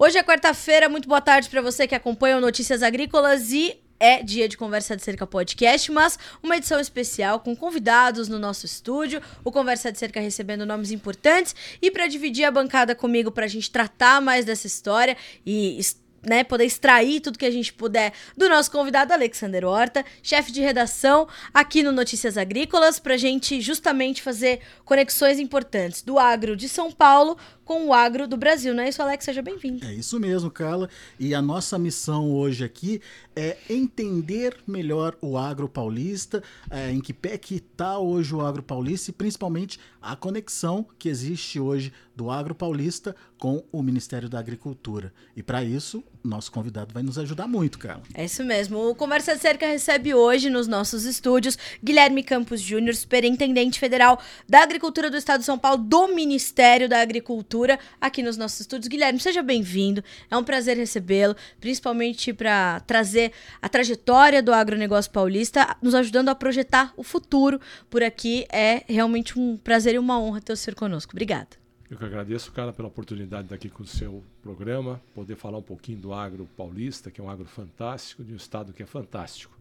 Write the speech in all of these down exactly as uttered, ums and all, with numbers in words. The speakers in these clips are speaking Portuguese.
Hoje é quarta-feira, muito boa tarde para você que acompanha o Notícias Agrícolas e é dia de Conversa de Cerca Podcast, mas uma edição especial com convidados no nosso estúdio, o Conversa de Cerca recebendo nomes importantes e para dividir a bancada comigo para a gente tratar mais dessa história e né, poder extrair tudo que a gente puder do nosso convidado Alexander Horta, chefe de redação aqui no Notícias Agrícolas, para a gente justamente fazer conexões importantes do agro de São Paulo com o agro do Brasil, não é isso, Alex? Seja bem-vindo. É isso mesmo, Carla. E a nossa missão hoje aqui é entender melhor o agro paulista, é, em que pé que está hoje o agro paulista e principalmente a conexão que existe hoje do agro paulista com o Ministério da Agricultura. E para isso, nosso convidado vai nos ajudar muito, Carla. É isso mesmo. O Conversa de Cerca recebe hoje nos nossos estúdios Guilherme Campos Júnior, superintendente federal da Agricultura do Estado de São Paulo, do Ministério da Agricultura, aqui nos nossos estúdios. Guilherme, seja bem-vindo. É um prazer recebê-lo, principalmente para trazer a trajetória do agronegócio paulista, nos ajudando a projetar o futuro por aqui. É realmente um prazer e uma honra ter o senhor conosco. Obrigada. Eu que agradeço, cara, pela oportunidade de estar aqui com o seu programa, poder falar um pouquinho do agro paulista, que é um agro fantástico, de um estado que é fantástico.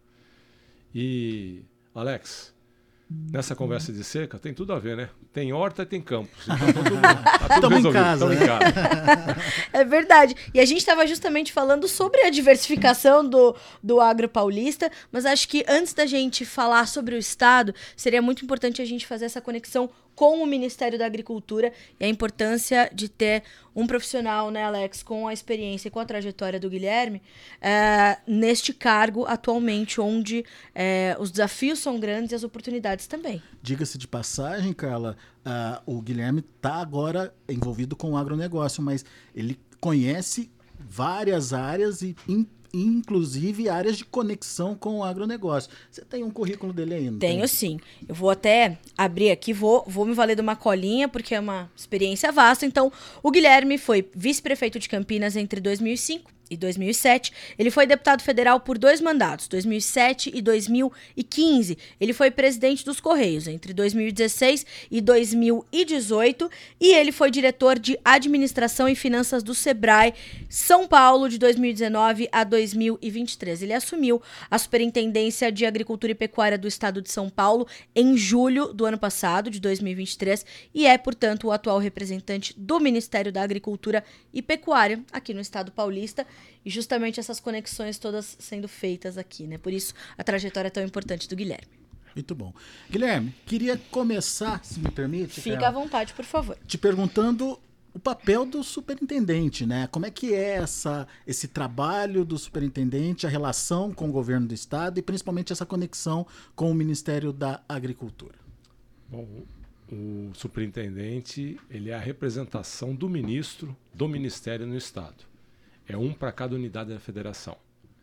E, Alex, nessa conversa de cerca tem tudo a ver, né? Tem horta e tem campos. Então, todo mundo, tá tudo Estamos em casa. Estamos em casa. É verdade. E a gente estava justamente falando sobre a diversificação do, do agro paulista, mas acho que antes da gente falar sobre o estado, seria muito importante a gente fazer essa conexão com o Ministério da Agricultura e a importância de ter um profissional, né, Alex, com a experiência e com a trajetória do Guilherme, é, neste cargo atualmente, onde é, os desafios são grandes e as oportunidades também. Diga-se de passagem, Carla, uh, o Guilherme está agora envolvido com o agronegócio, mas ele conhece várias áreas e inclusive áreas de conexão com o agronegócio. Você tem um currículo dele ainda? Tenho tem? sim. Eu vou até abrir aqui, vou, vou me valer de uma colinha, porque é uma experiência vasta. Então, o Guilherme foi vice-prefeito de Campinas entre dois mil e cinco e dois mil e sete. Ele foi deputado federal por dois mandatos, dois mil e sete e dois mil e quinze. Ele foi presidente dos Correios entre dois mil e dezesseis e dois mil e dezoito. E ele foi diretor de Administração e Finanças do Sebrae São Paulo de dois mil e dezenove a dois mil e vinte e três. Ele assumiu a Superintendência de Agricultura e Pecuária do Estado de São Paulo em julho do ano passado, de dois mil e vinte e três, e é, portanto, o atual representante do Ministério da Agricultura e Pecuária aqui no Estado paulista. E justamente essas conexões todas sendo feitas aqui, né? Por isso a trajetória é tão importante do Guilherme. Muito bom. Guilherme, queria começar, se me permite. Fica Carla, à vontade, por favor. Te perguntando o papel do superintendente, né? Como é que é essa, esse trabalho do superintendente, a relação com o governo do estado e principalmente essa conexão com o Ministério da Agricultura? Bom, o superintendente, ele é a representação do ministro do Ministério no estado. É um para cada unidade da federação.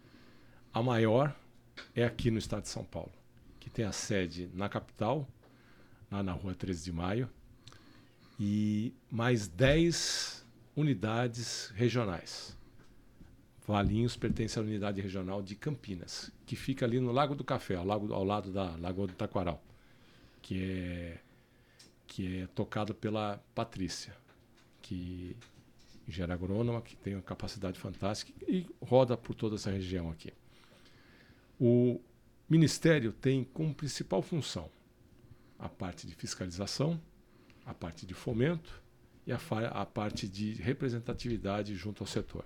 A maior é aqui no estado de São Paulo, que tem a sede na capital, lá na rua treze de maio, e mais dez unidades regionais. Valinhos pertence à unidade regional de Campinas, que fica ali no Lago do Café, ao, lago, ao lado da Lagoa do Taquaral, que é, que é tocado pela Patrícia, que engenheira agrônoma, que tem uma capacidade fantástica e roda por toda essa região aqui. O Ministério tem como principal função a parte de fiscalização, a parte de fomento e a, a parte de representatividade junto ao setor.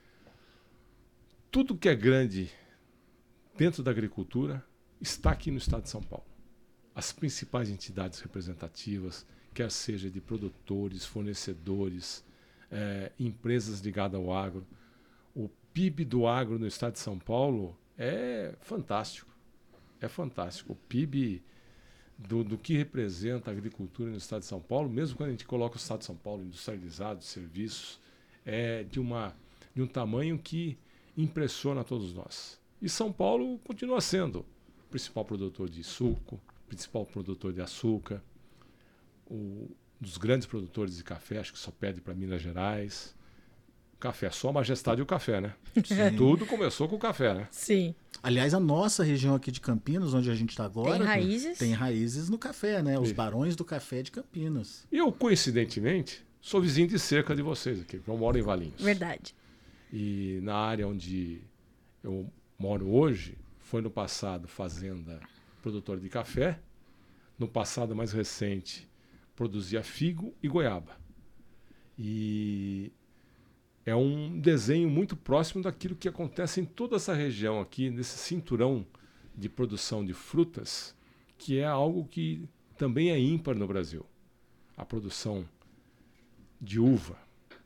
Tudo que é grande dentro da agricultura está aqui no estado de São Paulo. As principais entidades representativas, quer seja de produtores, fornecedores, É, empresas ligadas ao agro. O P I B do agro no estado de São Paulo é fantástico. É fantástico. O P I B do, do que representa a agricultura no estado de São Paulo, mesmo quando a gente coloca o estado de São Paulo industrializado, serviços, é de, uma, de um tamanho que impressiona a todos nós. E São Paulo continua sendo o principal produtor de suco, principal produtor de açúcar, o dos grandes produtores de café, acho que só pede para Minas Gerais. Café, só a majestade e o café, né? Sim. Tudo começou com o café, né? Sim. Aliás, a nossa região aqui de Campinas, onde a gente está agora, tem raízes. Tem raízes no café, né? Os barões do café de Campinas. E eu, coincidentemente, sou vizinho de cerca de vocês aqui, porque eu moro em Valinhos. Verdade. E na área onde eu moro hoje, foi no passado fazenda produtora de café, no passado mais recente produzia figo e goiaba. E é um desenho muito próximo daquilo que acontece em toda essa região aqui, nesse cinturão de produção de frutas, que é algo que também é ímpar no Brasil. A produção de uva,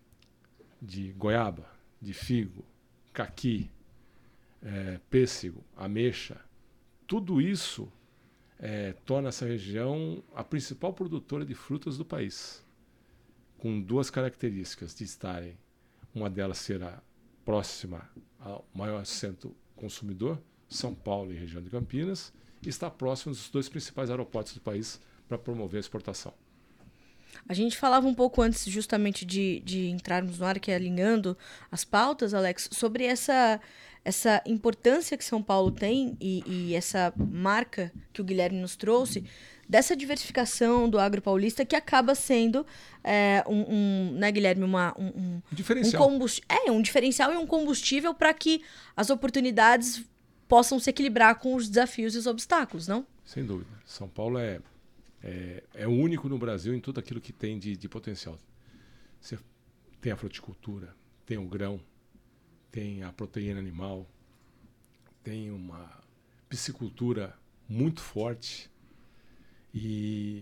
de goiaba, de figo, caqui, é, pêssego, ameixa, tudo isso é, torna essa região a principal produtora de frutas do país, com duas características de estarem, uma delas será próxima ao maior centro consumidor, São Paulo e região de Campinas, e está próximo dos dois principais aeroportos do país para promover a exportação. A gente falava um pouco antes justamente de, de entrarmos no ar, que é alinhando as pautas, Alex, sobre essa, essa importância que São Paulo tem e, e essa marca que o Guilherme nos trouxe, dessa diversificação do agro paulista que acaba sendo é, um, um, né, Guilherme, uma, um, um, diferencial. Um combust... É, um diferencial e um combustível para que as oportunidades possam se equilibrar com os desafios e os obstáculos, não? Sem dúvida. São Paulo é, é, é único no Brasil em tudo aquilo que tem de, de potencial. Você tem a fruticultura, tem o grão, tem a proteína animal, tem uma piscicultura muito forte. E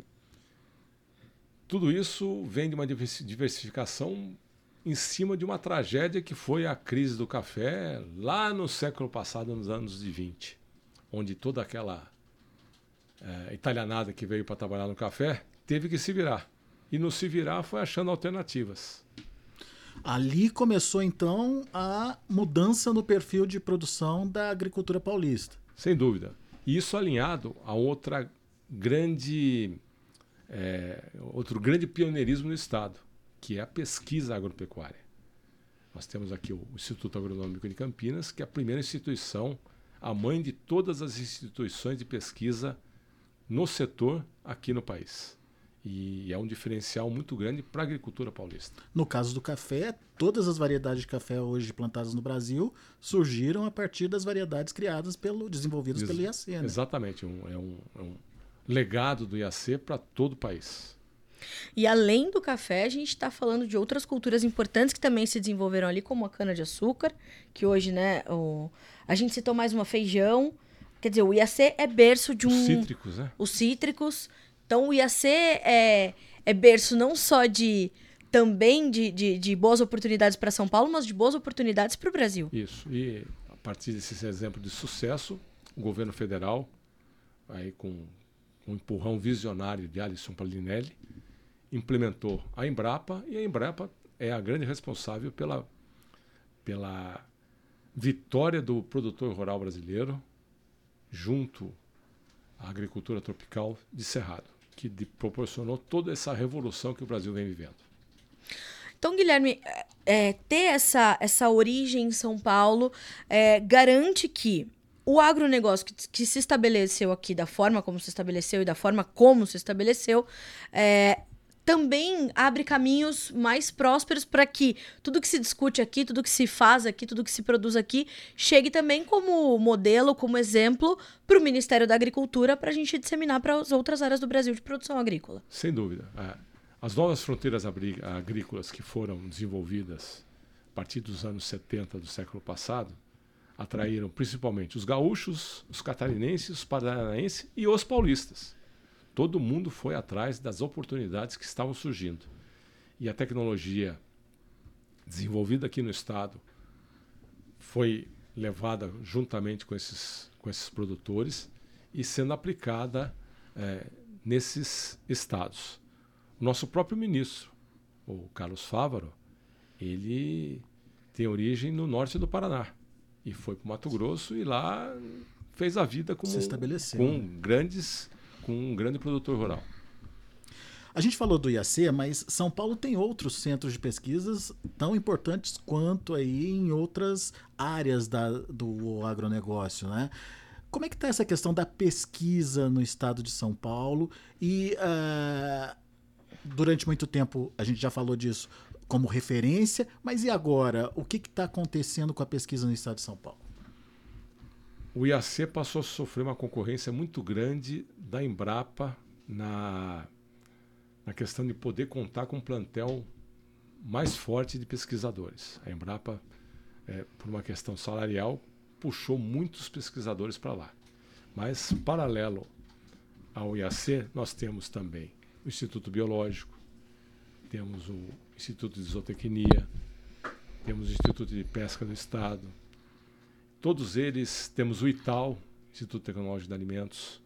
tudo isso vem de uma diversificação em cima de uma tragédia que foi a crise do café lá no século passado, nos anos de vinte, onde toda aquela é, italianada que veio para trabalhar no café teve que se virar. E no se virar foi achando alternativas. Ali começou, então, a mudança no perfil de produção da agricultura paulista. Sem dúvida. E isso alinhado a outra grande, é, outro grande pioneirismo no Estado, que é a pesquisa agropecuária. Nós temos aqui o Instituto Agronômico de Campinas, que é a primeira instituição, a mãe de todas as instituições de pesquisa no setor aqui no país. E é um diferencial muito grande para a agricultura paulista. No caso do café, todas as variedades de café hoje plantadas no Brasil surgiram a partir das variedades criadas, pelo, desenvolvidas Ex- pelo I A C. Né? Exatamente, um, é, um, é um legado do I A C para todo o país. E além do café, a gente está falando de outras culturas importantes que também se desenvolveram ali, como a cana-de-açúcar, que hoje, né, o... a gente citou mais uma feijão. Quer dizer, o I A C é berço de um... Os cítricos, né? Os cítricos. Então, o I A C é, é berço não só de também de, de, de boas oportunidades para São Paulo, mas de boas oportunidades para o Brasil. Isso. E a partir desse exemplo de sucesso, o governo federal, aí com um empurrão visionário de Alisson Palinelli, implementou a Embrapa, e a Embrapa é a grande responsável pela, pela vitória do produtor rural brasileiro junto à agricultura tropical de Cerrado, que de, proporcionou toda essa revolução que o Brasil vem vivendo. Então, Guilherme, é, ter essa, essa origem em São Paulo é, garante que o agronegócio que, que se estabeleceu aqui, da forma como se estabeleceu e da forma como se estabeleceu, é, também abre caminhos mais prósperos para que tudo que se discute aqui, tudo que se faz aqui, tudo que se produz aqui, chegue também como modelo, como exemplo para o Ministério da Agricultura, para a gente disseminar para as outras áreas do Brasil de produção agrícola. Sem dúvida. As novas fronteiras agrícolas que foram desenvolvidas a partir dos anos setenta do século passado atraíram principalmente os gaúchos, os catarinenses, os paranaenses e os paulistas. Todo mundo foi atrás das oportunidades que estavam surgindo. E a tecnologia desenvolvida aqui no Estado foi levada juntamente com esses, com esses produtores e sendo aplicada é, nesses estados. O nosso próprio ministro, o Carlos Fávaro, ele tem origem no norte do Paraná e foi para o Mato Grosso e lá fez a vida como, se estabeleceu, com né? grandes... com um grande produtor rural. A gente falou do I A C, mas São Paulo tem outros centros de pesquisas tão importantes quanto aí em outras áreas da, do agronegócio, né? Como é que está essa questão da pesquisa no estado de São Paulo? E uh, durante muito tempo, a gente já falou disso, como referência, mas e agora? O que está acontecendo com a pesquisa no estado de São Paulo? O I A C passou a sofrer uma concorrência muito grande da Embrapa na, na questão de poder contar com um plantel mais forte de pesquisadores. A Embrapa, é, por uma questão salarial, puxou muitos pesquisadores para lá. Mas, paralelo ao I A C, nós temos também o Instituto Biológico, temos o Instituto de Zootecnia, temos o Instituto de Pesca do Estado. Todos eles, temos o I T A L, Instituto Tecnológico de Alimentos,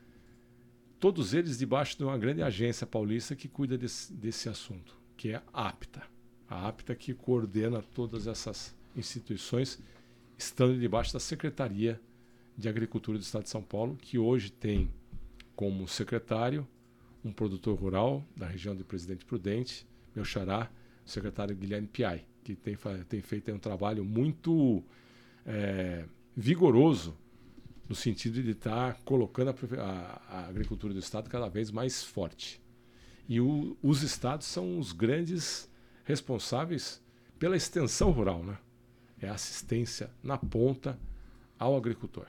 todos eles debaixo de uma grande agência paulista que cuida desse, desse assunto, que é a APTA. A APTA que coordena todas essas instituições, estando debaixo da Secretaria de Agricultura do Estado de São Paulo, que hoje tem como secretário um produtor rural da região de Presidente Prudente, meu xará, o secretário Guilherme Piai, que tem, tem feito um trabalho muito é, vigoroso no sentido de estar colocando a, a, a agricultura do Estado cada vez mais forte. E o, os estados são os grandes responsáveis pela extensão rural, né? É a assistência na ponta ao agricultor.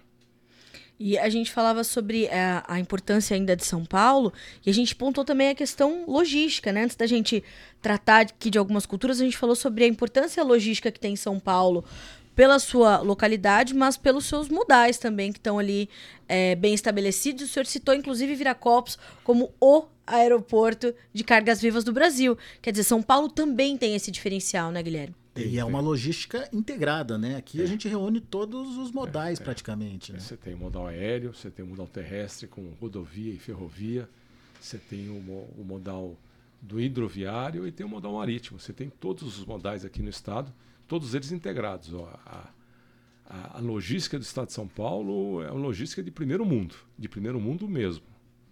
E a gente falava sobre a, a importância ainda de São Paulo, e a gente pontuou também a questão logística, né? Antes da gente tratar aqui de algumas culturas, a gente falou sobre a importância logística que tem em São Paulo pela sua localidade, mas pelos seus modais também, que estão ali é, bem estabelecidos. O senhor citou, inclusive, Viracopos como o aeroporto de cargas vivas do Brasil. Quer dizer, São Paulo também tem esse diferencial, né, Guilherme? E é uma logística integrada, né? Aqui é. a gente reúne todos os modais é, é. praticamente. Né? Você tem o modal aéreo, você tem o modal terrestre com rodovia e ferrovia, você tem o, o modal do hidroviário e tem o modal marítimo. Você tem todos os modais aqui no estado, todos eles integrados. Ó, a, a, a logística do estado de São Paulo é uma logística de primeiro mundo, de primeiro mundo mesmo.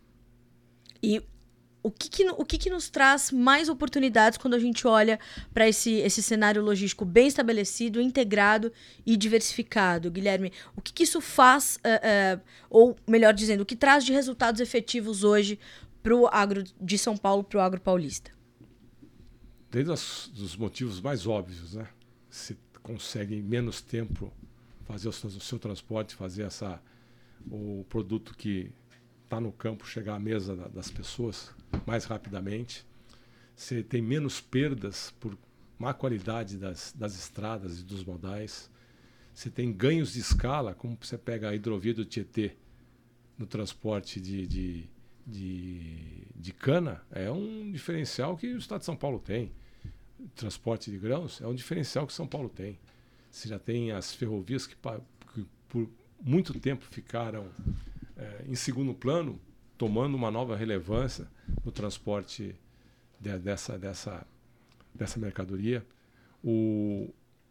E o que, que, o que, que nos traz mais oportunidades quando a gente olha para esse, esse cenário logístico bem estabelecido, integrado e diversificado, Guilherme? O que, que isso faz, uh, uh, ou melhor dizendo, o que traz de resultados efetivos hoje para o agro de São Paulo, para o agro paulista? Desde os dos motivos mais óbvios, né? Você consegue em menos tempo fazer o seu, o seu transporte, fazer essa, o produto que está no campo chegar à mesa da, das pessoas mais rapidamente. Você tem menos perdas por má qualidade das, das estradas e dos modais. Você tem ganhos de escala, como você pega a hidrovia do Tietê no transporte de, de, de, de cana, é um diferencial que o estado de São Paulo tem. O transporte de grãos é um diferencial que São Paulo tem. Você já tem as ferrovias que, que por muito tempo ficaram É, em segundo plano, tomando uma nova relevância no transporte de, dessa, dessa, dessa mercadoria. O,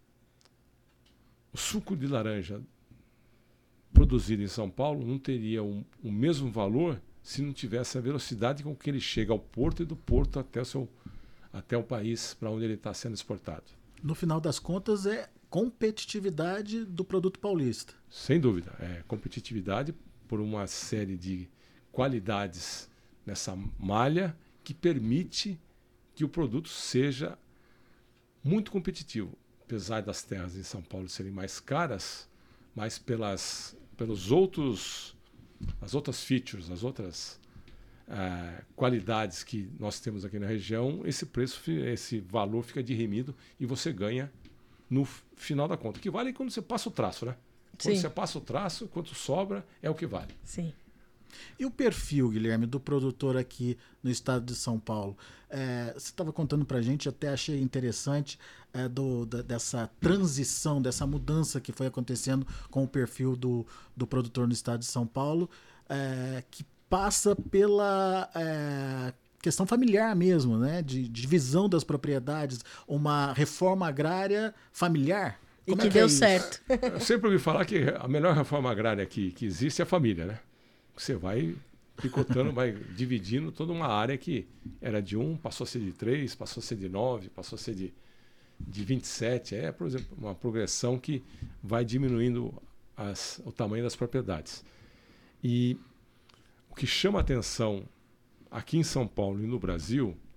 o suco de laranja produzido em São Paulo não teria um, o mesmo valor se não tivesse a velocidade com que ele chega ao porto e do porto até o, seu, até o país para onde ele está sendo exportado. No final das contas, é competitividade do produto paulista. Sem dúvida. É competitividade por uma série de qualidades nessa malha que permite que o produto seja muito competitivo. Apesar das terras em São Paulo serem mais caras, mas pelas, pelos outros, as outras features, as outras uh, qualidades que nós temos aqui na região, esse preço, esse valor fica dirimido e você ganha no final da conta. O que vale é quando você passa o traço, né? Quando Sim. você passa o traço, quanto sobra, é o que vale. Sim. E o perfil, Guilherme, do produtor aqui no estado de São Paulo? É, você estava contando para a gente, até achei interessante, é, do, da, dessa transição, dessa mudança que foi acontecendo com o perfil do, do produtor no estado de São Paulo, é, que passa pela é, questão familiar mesmo, né? De, de divisão das propriedades, uma reforma agrária familiar. E Como que é que deu é certo. Eu sempre ouvi falar que a melhor reforma agrária que, que existe é a família, né? Você vai picotando, vai dividindo toda uma área que era de um, passou a ser de três, passou a ser de nove, passou a ser de, de vinte e sete. É, por exemplo, uma progressão que vai diminuindo as, o tamanho das propriedades. E o que chama a atenção aqui em São Paulo e no Brasil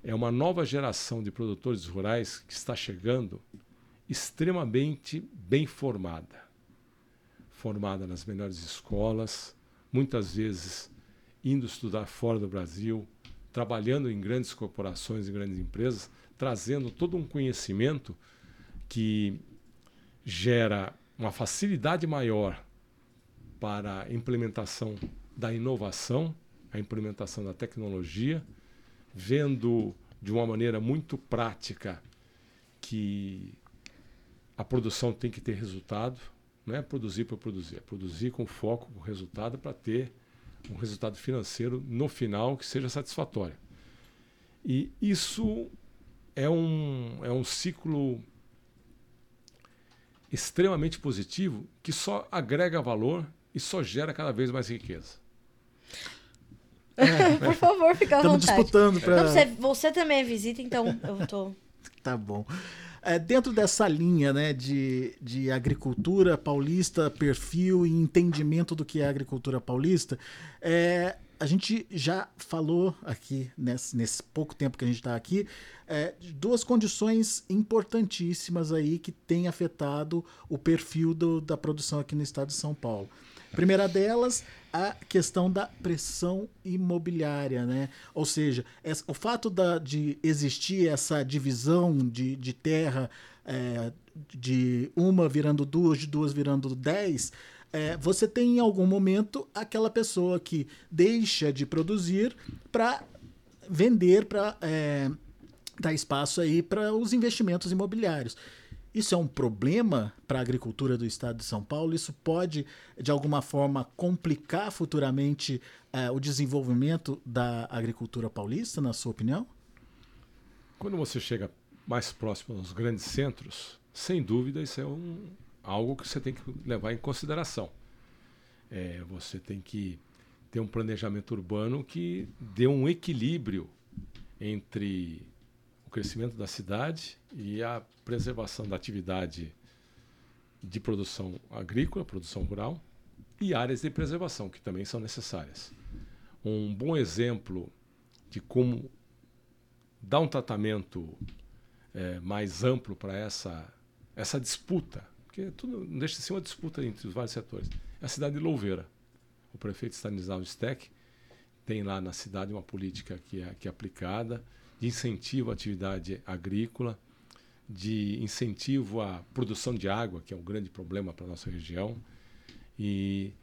é uma nova geração de produtores rurais que está chegando extremamente bem formada. Formada nas melhores escolas, muitas vezes indo estudar fora do Brasil, trabalhando em grandes corporações e grandes empresas, trazendo todo um conhecimento que gera uma facilidade maior para a implementação da inovação, a implementação da tecnologia, vendo de uma maneira muito prática que a produção tem que ter resultado, não é produzir por produzir, é produzir com foco, com resultado, para ter um resultado financeiro no final que seja satisfatório. E isso é um, é um ciclo extremamente positivo que só agrega valor e só gera cada vez mais riqueza. É, por favor, fica à vontade. Estamos disputando para... Você, você também é visita, então eu tô... Tá bom. É, dentro dessa linha, né, de, de agricultura paulista, perfil e entendimento do que é a agricultura paulista, é, a gente já falou aqui, nesse, nesse pouco tempo que a gente está aqui, é, de duas condições importantíssimas aí que têm afetado o perfil do, da produção aqui no estado de São Paulo. A primeira delas, a questão da pressão imobiliária, né? Ou seja, essa, o fato da, de existir essa divisão de, de terra, é, de uma virando duas, de duas virando dez, é, você tem em algum momento aquela pessoa que deixa de produzir para vender, para é, dar espaço aí para os investimentos imobiliários. Isso é um problema para a agricultura do estado de São Paulo? Isso pode, de alguma forma, complicar futuramente uh, o desenvolvimento da agricultura paulista, na sua opinião? Quando você chega mais próximo aos grandes centros, sem dúvida, isso é um, algo que você tem que levar em consideração. É, você tem que ter um planejamento urbano que dê um equilíbrio entre o crescimento da cidade e a preservação da atividade de produção agrícola, produção rural, e áreas de preservação, que também são necessárias. Um bom exemplo de como dar um tratamento é, mais amplo para essa, essa disputa, porque tudo não deixa de ser uma disputa entre os vários setores, é a cidade de Louveira. O prefeito Stanislau Steck tem lá na cidade uma política que é, que é aplicada, de incentivo à atividade agrícola, de incentivo à produção de água, que é um grande problema para a nossa região, e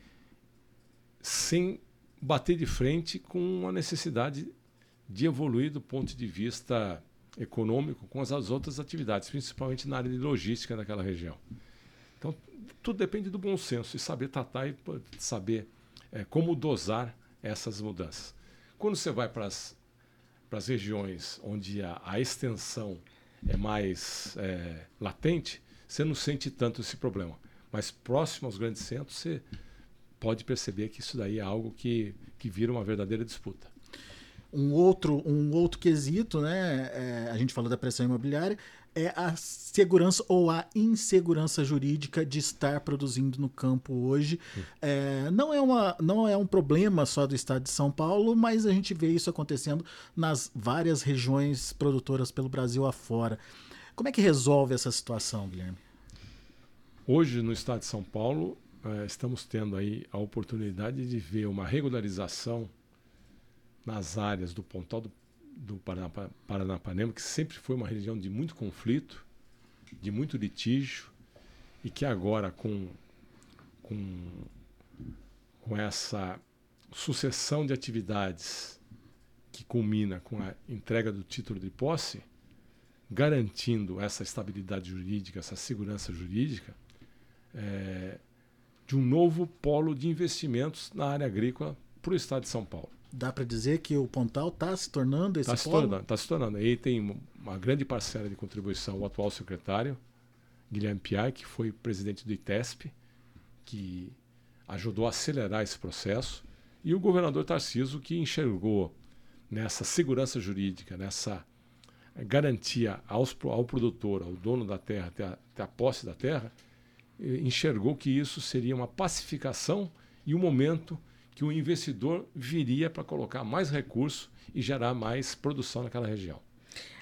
sem bater de frente com a necessidade de evoluir do ponto de vista econômico com as, as outras atividades, principalmente na área de logística daquela região. Então, tudo depende do bom senso e saber tratar e saber é, como dosar essas mudanças. Quando você vai para as para as regiões onde a, a extensão é mais é, latente, você não sente tanto esse problema. Mas próximo aos grandes centros, você pode perceber que isso daí é algo que, que vira uma verdadeira disputa. Um outro, um outro quesito, né, é, a gente falou da pressão imobiliária, é a segurança ou a insegurança jurídica de estar produzindo no campo hoje. Hum. É, não, é uma, não é um problema só do estado de São Paulo, mas a gente vê isso acontecendo nas várias regiões produtoras pelo Brasil afora. Como é que resolve essa situação, Guilherme? Hoje, no estado de São Paulo, é, estamos tendo aí a oportunidade de ver uma regularização nas áreas do Pontal do do Paranapanema, que sempre foi uma região de muito conflito, de muito litígio, e que agora, com, com, com essa sucessão de atividades que culmina com a entrega do título de posse, garantindo essa estabilidade jurídica, essa segurança jurídica, é, de um novo polo de investimentos na área agrícola para o estado de São Paulo. Dá para dizer que o Pontal está se tornando esse tá polo? Está se tornando. Aí tem uma grande parcela de contribuição o atual secretário, Guilherme Piar, que foi presidente do ITESP, que ajudou a acelerar esse processo, e o governador Tarcísio, que enxergou nessa segurança jurídica, nessa garantia aos, ao produtor, ao dono da terra, até a, até a posse da terra, enxergou que isso seria uma pacificação e um momento que o investidor viria para colocar mais recursos e gerar mais produção naquela região.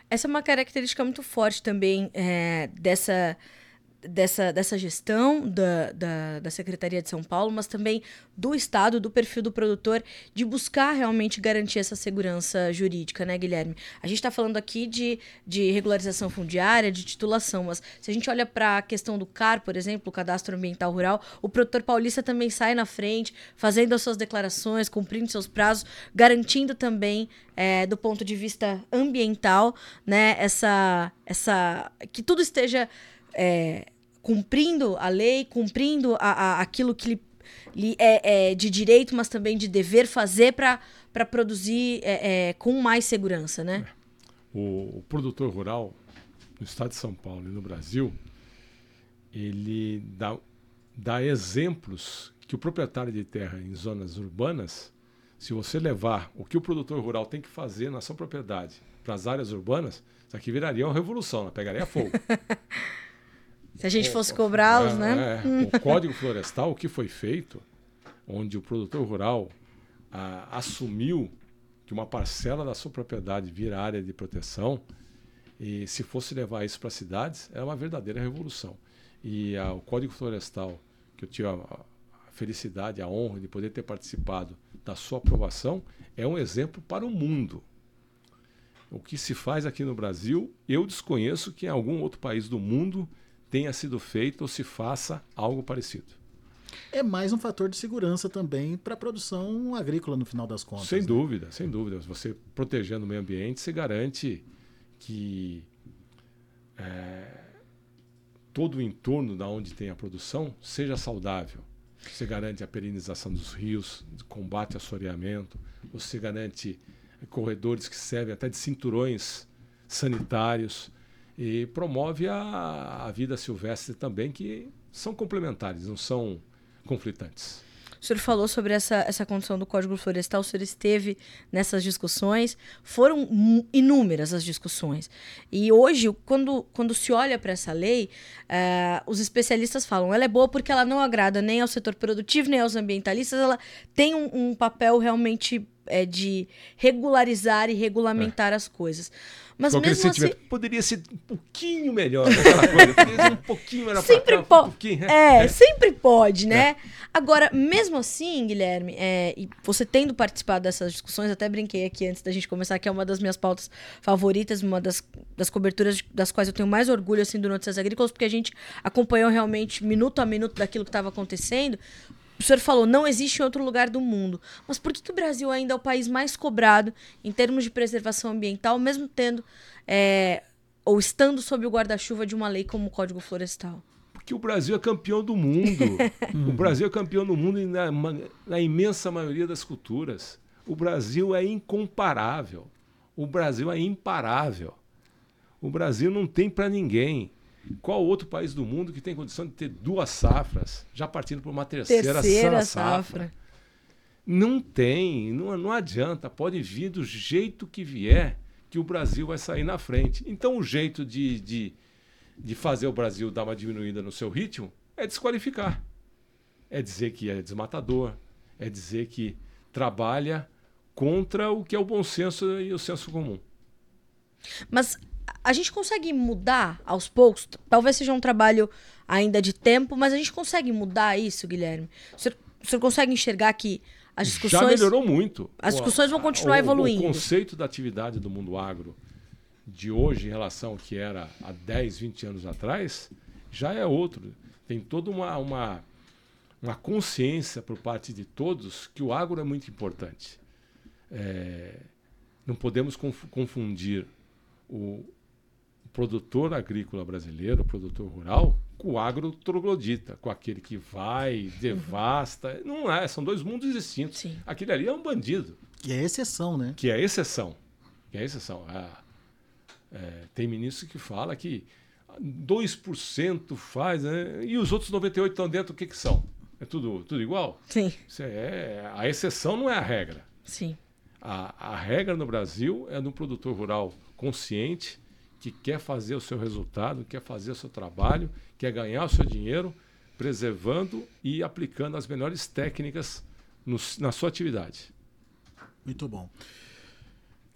Essa é uma característica muito forte também é, dessa, dessa, dessa gestão da, da, da Secretaria de São Paulo, mas também do Estado, do perfil do produtor, de buscar realmente garantir essa segurança jurídica, né, Guilherme? A gente está falando aqui de, de regularização fundiária, de titulação, mas se a gente olha para a questão do C A R, por exemplo, o Cadastro Ambiental Rural, o produtor paulista também sai na frente, fazendo as suas declarações, cumprindo seus prazos, garantindo também, é, do ponto de vista ambiental, né, essa, essa, que tudo esteja é, cumprindo a lei, cumprindo a, a, aquilo que lhe É, é de direito, mas também de dever fazer para produzir é, é, com mais segurança, né? O, o produtor rural no estado de São Paulo e no Brasil, ele dá, dá exemplos que o proprietário de terra em zonas urbanas, se você levar o que o produtor rural tem que fazer na sua propriedade para as áreas urbanas, isso aqui viraria uma revolução, né? Pegaria fogo. Se a gente fosse cobrá-los, é, né? É, hum. O Código Florestal, o que foi feito, onde o produtor rural ah, assumiu que uma parcela da sua propriedade vira área de proteção, e se fosse levar isso para as cidades, era uma verdadeira revolução. E ah, o Código Florestal, que eu tive a, a felicidade, a honra de poder ter participado da sua aprovação, é um exemplo para o mundo. O que se faz aqui no Brasil, eu desconheço que em algum outro país do mundo tenha sido feito ou se faça algo parecido. É mais um fator de segurança também para a produção agrícola, no final das contas. Sem né? dúvida, sem dúvida. Você protegendo o meio ambiente, você garante que é, todo o entorno da onde tem a produção seja saudável. Você garante a perenização dos rios, combate ao assoreamento, você garante corredores que servem até de cinturões sanitários, e promove a, a vida silvestre também, que são complementares, não são conflitantes. O senhor falou sobre essa, essa condição do Código Florestal, o senhor esteve nessas discussões, foram inúmeras as discussões. E hoje, quando, quando se olha para essa lei, uh, os especialistas falam, ela é boa porque ela não agrada nem ao setor produtivo, nem aos ambientalistas, ela tem um, um papel realmente é, de regularizar e regulamentar é. as coisas. Mas Só mesmo assim... Poderia ser um pouquinho melhor aquela coisa. Poderia ser um pouquinho melhor sempre pra cá, po- um pouquinho. É, é, sempre pode, né? É. Agora, mesmo assim, Guilherme, é, e você tendo participado dessas discussões, até brinquei aqui antes da gente começar, que é uma das minhas pautas favoritas, uma das, das coberturas das quais eu tenho mais orgulho, assim, do Notícias Agrícolas, porque a gente acompanhou realmente minuto a minuto daquilo que estava acontecendo. O senhor falou, não existe em outro lugar do mundo. Mas por que, que o Brasil ainda é o país mais cobrado em termos de preservação ambiental, mesmo tendo é, ou estando sob o guarda-chuva de uma lei como o Código Florestal? Porque o Brasil é campeão do mundo. O Brasil é campeão do mundo na, na imensa maioria das culturas. O Brasil é incomparável. O Brasil é imparável. O Brasil não tem para ninguém. Qual outro país do mundo que tem condição de ter duas safras, já partindo por uma terceira, terceira safra? safra? Não tem, não, não adianta. Pode vir do jeito que vier, que o Brasil vai sair na frente. Então o jeito de, de, de fazer o Brasil dar uma diminuída no seu ritmo é desqualificar. É dizer que é desmatador, é dizer que trabalha contra o que é o bom senso e o senso comum. Mas a gente consegue mudar aos poucos? Talvez seja um trabalho ainda de tempo, mas a gente consegue mudar isso, Guilherme? O senhor, o senhor consegue enxergar que as discussões... Já melhorou muito. As discussões vão continuar o, evoluindo. O conceito da atividade do mundo agro de hoje em relação ao que era há dez, vinte anos atrás já é outro. Tem toda uma, uma, uma consciência por parte de todos que o agro é muito importante. É, não podemos conf- confundir o produtor agrícola brasileiro, o produtor rural, com o agro troglodita, com aquele que vai, devasta. Uhum. Não é, são dois mundos distintos. Sim. Aquele ali é um bandido. Que é exceção, né? Que é exceção. Que é exceção. É, é, tem ministro que fala que dois por cento faz, né? E os outros noventa e oito por cento estão dentro, o que, que são? É tudo, tudo igual? Sim. Isso é, a exceção não é a regra. Sim. A, a regra no Brasil é do produtor rural consciente, que quer fazer o seu resultado, quer fazer o seu trabalho, quer ganhar o seu dinheiro, preservando e aplicando as melhores técnicas no, na sua atividade. Muito bom.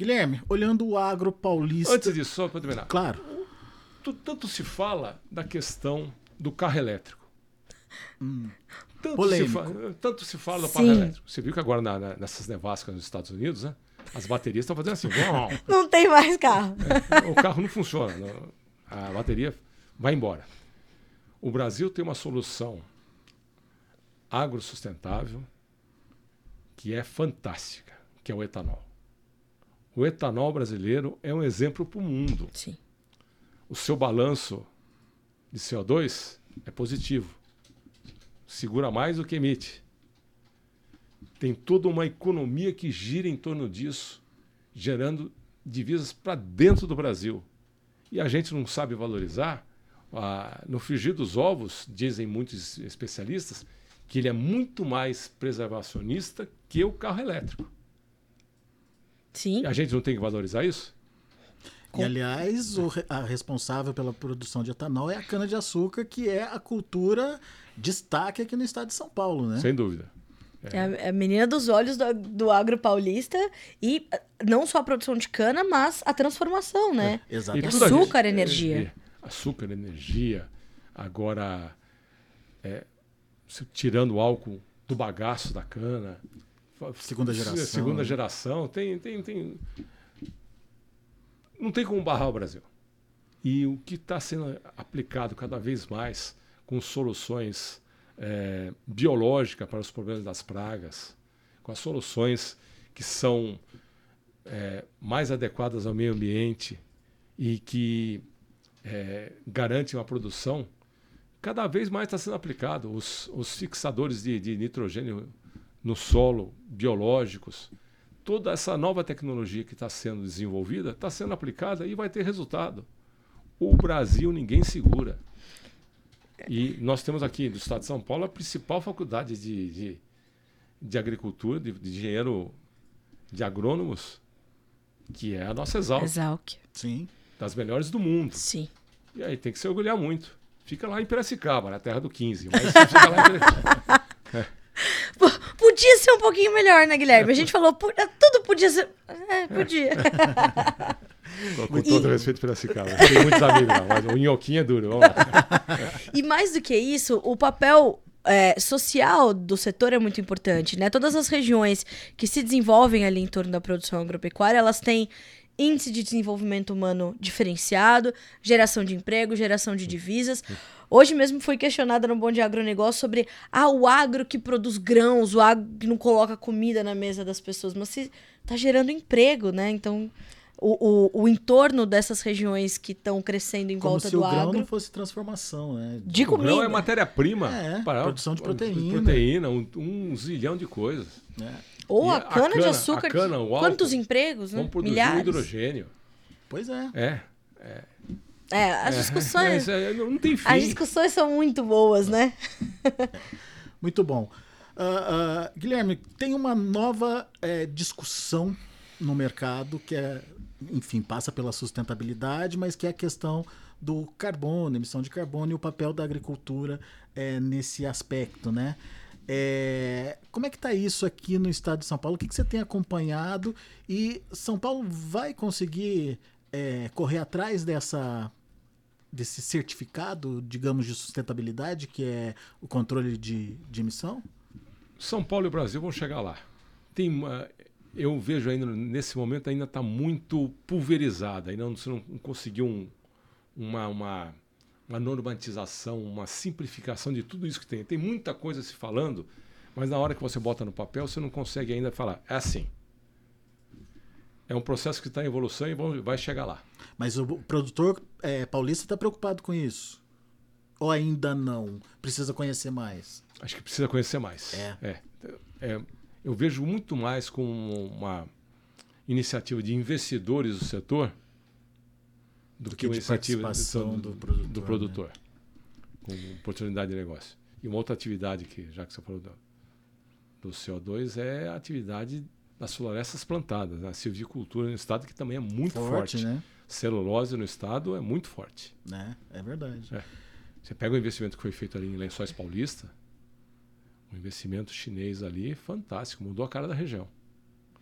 Guilherme, olhando o agro paulista... Antes disso, só para terminar. Claro. Tanto se fala da questão do carro elétrico. Hum. Tanto, se fala, tanto se fala do Sim. carro elétrico. Você viu que agora na, na, nessas nevascas nos Estados Unidos, né, as baterias estão fazendo assim. Não tem mais carro. É, o carro não funciona. Não, a bateria vai embora. O Brasil tem uma solução agrossustentável que é fantástica, que é o etanol. O etanol brasileiro é um exemplo para o mundo. Sim. O seu balanço de C O dois é positivo. Segura mais do que emite. Tem toda uma economia que gira em torno disso, gerando divisas para dentro do Brasil. E a gente não sabe valorizar. Ah, no frigir dos ovos, dizem muitos especialistas, que ele é muito mais preservacionista que o carro elétrico. Sim. E a gente não tem que valorizar isso? E, aliás, o, a responsável pela produção de etanol é a cana-de-açúcar, que é a cultura destaque aqui no estado de São Paulo, né? Sem dúvida. É a, é a menina dos olhos do, do agro paulista e não só a produção de cana, mas a transformação, né? É, exatamente. tudo a Açúcar, gente- energia. é, é, açúcar, energia. Agora, é, se- tirando o álcool do bagaço da cana. fa- Segunda geração, Segunda né? geração. Tem, tem, tem... Não tem como barrar o Brasil. E o que está sendo aplicado cada vez mais com soluções é, biológicas para os problemas das pragas, com as soluções que são é, mais adequadas ao meio ambiente e que é, garantem uma produção, cada vez mais está sendo aplicado. Os, os fixadores de, de nitrogênio no solo, biológicos, toda essa nova tecnologia que está sendo desenvolvida está sendo aplicada e vai ter resultado. O Brasil ninguém segura. E nós temos aqui no estado de São Paulo a principal faculdade de, de, de agricultura, de, de engenheiro, de agrônomos, que é a nossa Exalc, Exalc. Sim. das melhores do mundo. Sim. E aí tem que se orgulhar muito. Fica lá em Piracicaba, na terra do quinze, mas fica lá em Piracicaba. P- Podia ser um pouquinho melhor, né, Guilherme? A gente falou, pu- tudo podia ser. É, podia. Com todo respeito Piracicaba. Tem muitos amigos lá, mas o nhoquinho é duro. Vamos lá. E mais do que isso, o papel é, social do setor é muito importante, né? Todas as regiões que se desenvolvem ali em torno da produção agropecuária, elas têm índice de desenvolvimento humano diferenciado, geração de emprego, geração de divisas. Hoje mesmo foi questionada no Bom Dia Agronegócio sobre ah, o agro que produz grãos, o agro que não coloca comida na mesa das pessoas, mas se está gerando emprego, né? Então, o, o, o entorno dessas regiões que estão crescendo em Como volta se do o grão agro não fosse transformação, né? de O grão comida. é matéria-prima É, para produção de proteína. proteína, um, um zilhão de coisas. né? Ou E a a cana de cana- açúcar. a cana, o Quantos álcool, empregos, né? Vamos produzir Milhares. um hidrogênio. Pois é. É. É, as É, discussões. isso aí não não tem fim. As discussões são muito boas, né? Muito bom. Ah, ah, Guilherme, tem uma nova eh, discussão no mercado que é, enfim, passa pela sustentabilidade, mas que é a questão do carbono, emissão de carbono e o papel da agricultura eh, nesse aspecto, né? Eh, como é que está isso aqui no estado de São Paulo? O que, que você tem acompanhado? E São Paulo vai conseguir eh, correr atrás dessa desse certificado, digamos, de sustentabilidade, que é o controle de, de emissão? São Paulo e o Brasil vão chegar lá. Tem uma, eu vejo ainda, nesse momento, ainda está muito pulverizada. Ainda não, você não conseguiu um, uma, uma, uma normatização, uma simplificação de tudo isso que tem. Tem muita coisa se falando, mas na hora que você bota no papel, você não consegue ainda falar. É assim. É um processo que está em evolução e vão- vai chegar lá. Mas o produtor é, paulista está preocupado com isso? Ou ainda não? Precisa conhecer mais? Acho que precisa conhecer mais. É. É. É, eu vejo muito mais como uma iniciativa de investidores do setor do, Do que que uma de iniciativa participação do, do produtor, do produtor, com oportunidade de negócio. E uma outra atividade que, já que você falou do, do C O dois, é a atividade das florestas plantadas, né? A silvicultura no estado, que também é muito forte. Forte, né? Celulose no estado é muito forte. né? É verdade. É. Você pega o investimento que foi feito ali em Lençóis Paulista, um investimento chinês ali fantástico, mudou a cara da região.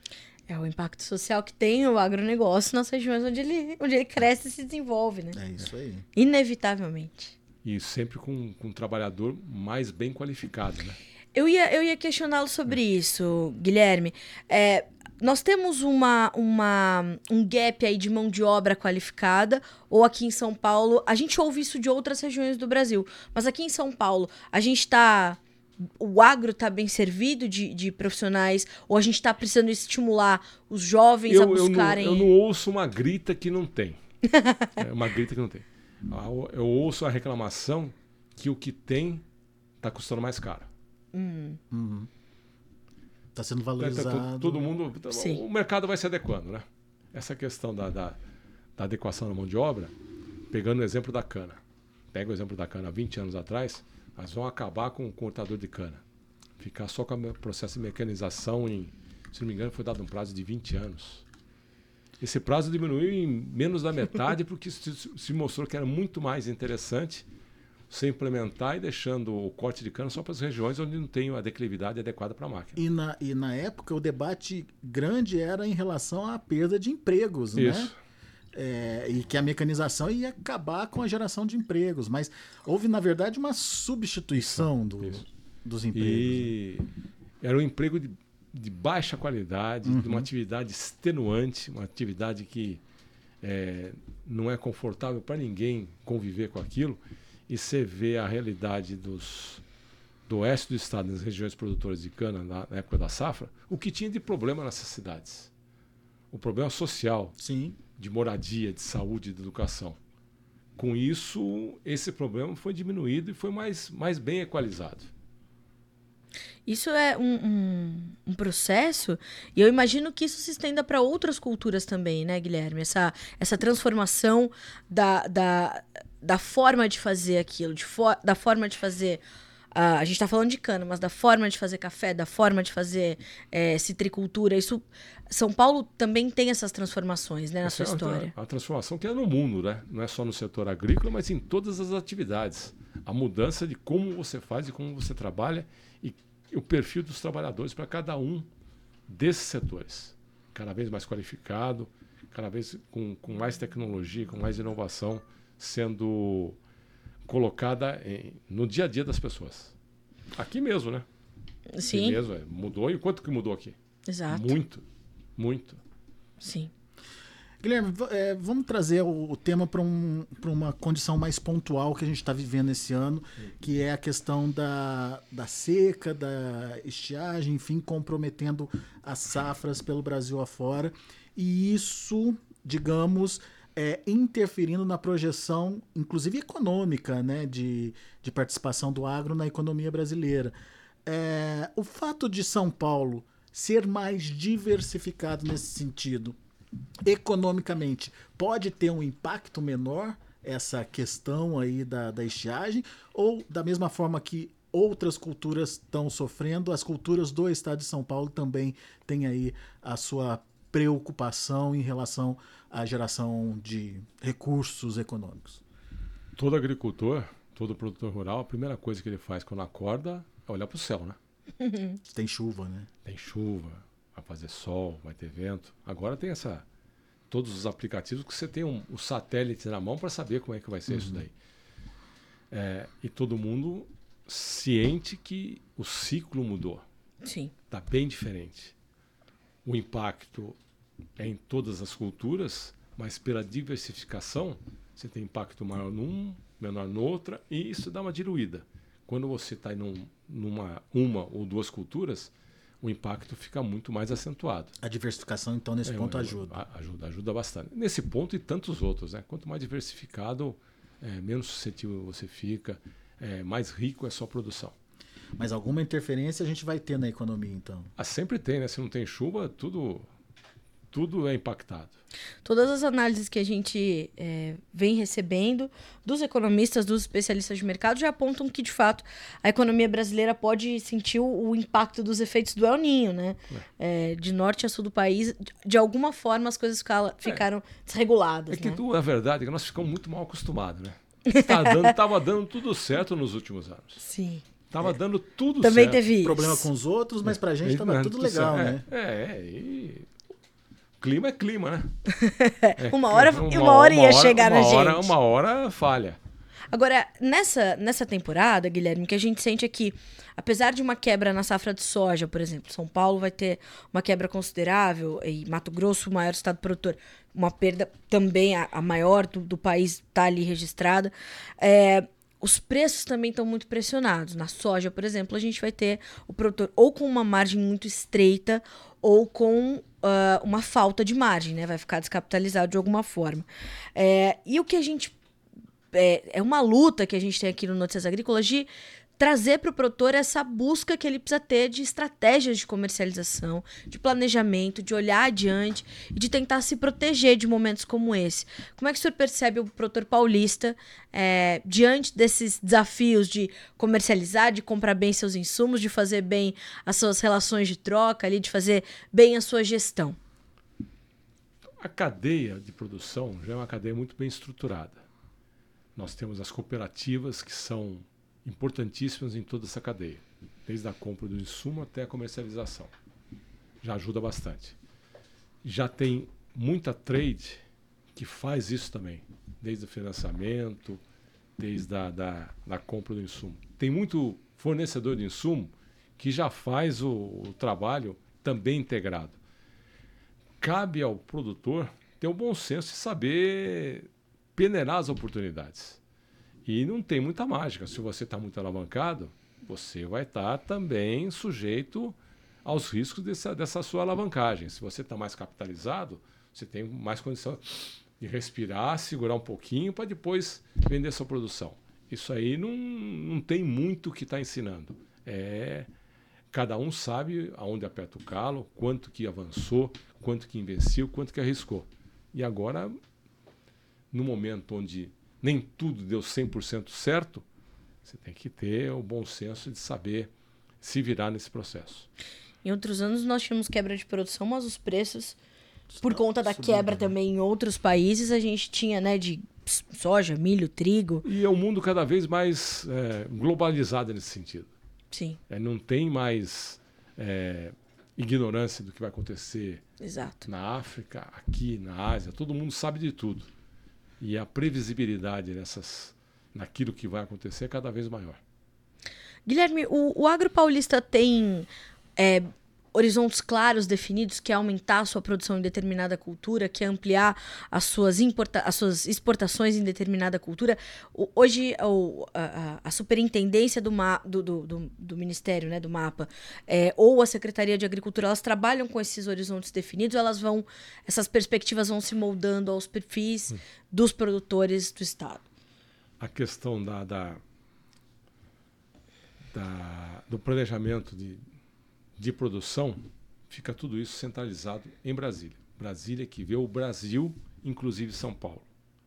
É o impacto social que tem o agronegócio nas regiões onde ele, onde ele cresce e se desenvolve, né? É isso aí. Inevitavelmente. E sempre com, com um trabalhador mais bem qualificado, né? Eu ia, eu ia questioná-lo sobre isso, Guilherme. É, nós temos uma, uma, um gap aí de mão de obra qualificada, ou aqui em São Paulo, a gente ouve isso de outras regiões do Brasil, mas aqui em São Paulo, a gente está... O agro está bem servido de, de profissionais, ou a gente está precisando estimular os jovens eu, a buscarem... Eu não, eu não ouço uma grita que não tem. É uma grita que não tem. Eu ouço a reclamação que o que tem está custando mais caro. Hum. Uhum. Tá sendo valorizado. Tá, todo, todo mundo, Sim. O mercado vai se adequando, né? Essa questão da, da, da adequação da mão de obra, pegando o exemplo da cana. Pega o exemplo da cana há vinte anos atrás, nós vamos acabar com o cortador de cana. Ficar só com o processo de mecanização em, se não me engano, foi dado um prazo de vinte anos. Esse prazo diminuiu em menos da metade porque se, se mostrou que era muito mais interessante você implementar e deixando o corte de cana só para as regiões onde não tem a declividade adequada para a máquina. E na, e na época o debate grande era em relação à perda de empregos, Isso. né? É, e que a mecanização ia acabar com a geração de empregos. Mas houve, na verdade, uma substituição do, dos empregos. E era um emprego de, de baixa qualidade, uhum. de uma atividade extenuante, uma atividade que é, não é confortável para ninguém conviver com aquilo. E você vê a realidade dos, do oeste do estado, nas regiões produtoras de cana, na, na época da safra, o que tinha de problema nessas cidades. O problema social, Sim. de moradia, de saúde, de educação. Com isso, esse problema foi diminuído e foi mais, mais bem equalizado. Isso é um, um, um processo, e eu imagino que isso se estenda para outras culturas também, né, Guilherme? Essa, essa transformação da, da, da forma de fazer aquilo, de fo da forma de fazer... Uh, a gente está falando de cana, mas da forma de fazer café, da forma de fazer é, citricultura. Isso, São Paulo também tem essas transformações, né, na Essa sua é história. A, a transformação que é no mundo, né? Não é só no setor agrícola, mas em todas as atividades. A mudança de como você faz e como você trabalha e o perfil dos trabalhadores para cada um desses setores. Cada vez mais qualificado, cada vez com, com mais tecnologia, com mais inovação sendo colocada em, no dia a dia das pessoas. Aqui mesmo, né? Sim. Aqui mesmo, é. Mudou. E quanto que mudou aqui? Exato. Muito, muito. Sim. Guilherme, é, vamos trazer o, o tema para um, para uma condição mais pontual que a gente está vivendo esse ano, que é a questão da, da seca, da estiagem, enfim, comprometendo as safras pelo Brasil afora. E isso, digamos, é, interferindo na projeção, inclusive econômica, né, de, de participação do agro na economia brasileira. É, o fato de São Paulo ser mais diversificado nesse sentido, economicamente, pode ter um impacto menor essa questão aí da, da estiagem, ou da mesma forma que outras culturas estão sofrendo, as culturas do estado de São Paulo também têm aí a sua preocupação em relação à geração de recursos econômicos? Todo agricultor, todo produtor rural, a primeira coisa que ele faz quando acorda é olhar para o céu, né? Tem chuva, né? Tem chuva, vai fazer sol, vai ter vento. Agora tem essa, todos os aplicativos que você tem um, o satélite na mão para saber como é que vai ser uhum. isso daí. É, e todo mundo ciente que o ciclo mudou. Sim. Está bem diferente. O impacto é em todas as culturas, mas pela diversificação, você tem impacto maior num, menor noutra, e isso dá uma diluída. Quando você está em num, numa uma ou duas culturas, o impacto fica muito mais acentuado. A diversificação, então, nesse é, ponto ajuda. Ajuda, ajuda bastante. Nesse ponto e tantos outros, né? Quanto mais diversificado, é, menos suscetível você fica, é, mais rico é a sua produção. Mas alguma interferência a gente vai ter na economia, então? Ah, sempre tem, né? Se não tem chuva, tudo, tudo é impactado. Todas as análises que a gente é, vem recebendo dos economistas, dos especialistas de mercado, já apontam que, de fato, a economia brasileira pode sentir o, o impacto dos efeitos do El Niño, né? É. É, de norte a sul do país, de, de alguma forma as coisas ficaram, ficaram é. desreguladas. É que, né? tu, na verdade, é que nós ficamos muito mal acostumados, né? Estava dando, tava dando tudo certo nos últimos anos. Sim. Tava é. dando tudo Também certo. Teve problema com os outros, mas pra gente tava tudo legal, é, né? É, é, e Clima é clima, né? É, uma hora, uma, uma hora uma ia hora, chegar uma na hora, gente. Uma hora falha. Agora, nessa, nessa temporada, Guilherme, o que a gente sente é que, apesar de uma quebra na safra de soja, por exemplo, São Paulo vai ter uma quebra considerável, e Mato Grosso, o maior estado produtor, uma perda também, a, a maior do, do país, está ali registrada. É, os preços também estão muito pressionados. Na soja, por exemplo, a gente vai ter o produtor ou com uma margem muito estreita ou com uh, uma falta de margem, né? Vai ficar descapitalizado de alguma forma. É, e o que a gente É, é uma luta que a gente tem aqui no Notícias Agrícolas de trazer para o produtor essa busca que ele precisa ter de estratégias de comercialização, de planejamento, de olhar adiante e de tentar se proteger de momentos como esse. Como é que o senhor percebe o produtor paulista é, diante desses desafios de comercializar, de comprar bem seus insumos, de fazer bem as suas relações de troca, ali, de fazer bem a sua gestão? A cadeia de produção já é uma cadeia muito bem estruturada. Nós temos as cooperativas que são importantíssimas em toda essa cadeia, desde a compra do insumo até a comercialização. Já ajuda bastante. Já tem muita trade que faz isso também, desde o financiamento, desde a da, da compra do insumo. Tem muito fornecedor de insumo que já faz o, o trabalho também integrado. Cabe ao produtor ter o bom senso de saber peneirar as oportunidades. E não tem muita mágica. Se você está muito alavancado, você vai estar tá também sujeito aos riscos dessa, dessa sua alavancagem. Se você está mais capitalizado, você tem mais condição de respirar, segurar um pouquinho para depois vender sua produção. Isso aí não, não tem muito o que está ensinando. É, cada um sabe aonde aperta o calo, quanto que avançou, quanto que investiu, quanto que arriscou. E agora, no momento onde nem tudo deu cem por cento certo, você tem que ter o bom senso de saber se virar nesse processo. Em outros anos nós tínhamos quebra de produção, mas os preços, por conta da quebra também em outros países, a gente tinha, né, de soja, milho, trigo. E é um mundo cada vez mais é, globalizado nesse sentido. Sim. É, não tem mais é, ignorância do que vai acontecer Exato. na África, aqui na Ásia. Todo mundo sabe de tudo. E a previsibilidade nessas, naquilo que vai acontecer é cada vez maior. Guilherme, o, o agro paulista tem é, horizontes claros definidos, que é aumentar a sua produção em determinada cultura, que é ampliar as suas, importa as suas exportações em determinada cultura. O, hoje, o, a, a superintendência do, ma do, do, do, do Ministério, né, do MAPA, é, ou a Secretaria de Agricultura, elas trabalham com esses horizontes definidos, elas vão, essas perspectivas vão se moldando aos perfis hum. dos produtores do Estado. A questão da, da, da, do planejamento de de produção, fica tudo isso centralizado em Brasília. Brasília que vê o Brasil, inclusive São Paulo.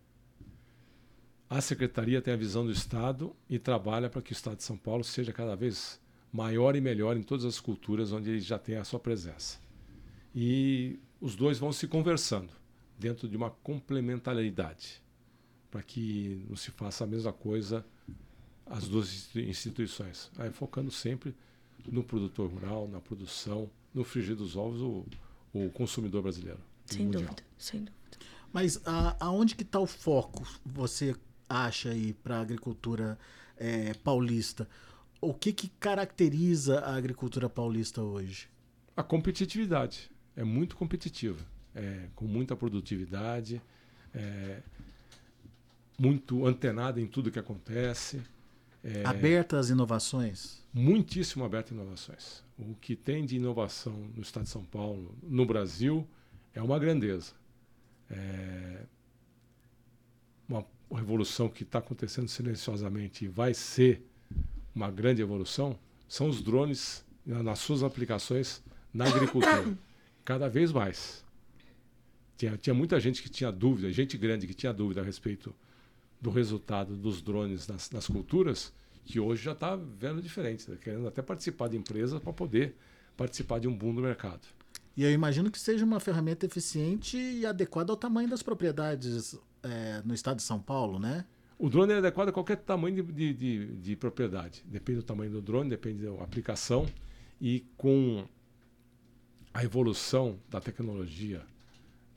A Secretaria tem a visão do Estado e trabalha para que o Estado de São Paulo seja cada vez maior e melhor em todas as culturas onde ele já tem a sua presença. E os dois vão se conversando dentro de uma complementaridade, para que não se faça a mesma coisa as duas instituições. Aí, focando sempre no produtor rural, na produção, no frigir dos ovos, o, o consumidor brasileiro. Sem dúvida, sem dúvida. Mas a, aonde que está o foco, você acha aí para a agricultura é, paulista? O que que caracteriza a agricultura paulista hoje? A competitividade. É muito competitiva, é, com muita produtividade, é, muito antenada em tudo que acontece. É, aberta às inovações? Muitíssimo aberta a inovações. O que tem de inovação no estado de São Paulo, no Brasil, é uma grandeza. É uma revolução que está acontecendo silenciosamente e vai ser uma grande evolução, são os drones nas suas aplicações na agricultura. Cada vez mais. Tinha, tinha muita gente que tinha dúvida, gente grande que tinha dúvida a respeito do resultado dos drones nas, nas culturas, que hoje já está vendo diferente, tá querendo até participar de empresas para poder participar de um boom do mercado. E eu imagino que seja uma ferramenta eficiente e adequada ao tamanho das propriedades é, no estado de São Paulo, né? O drone é adequado a qualquer tamanho de, de, de, de propriedade. Depende do tamanho do drone, depende da aplicação. E com a evolução da tecnologia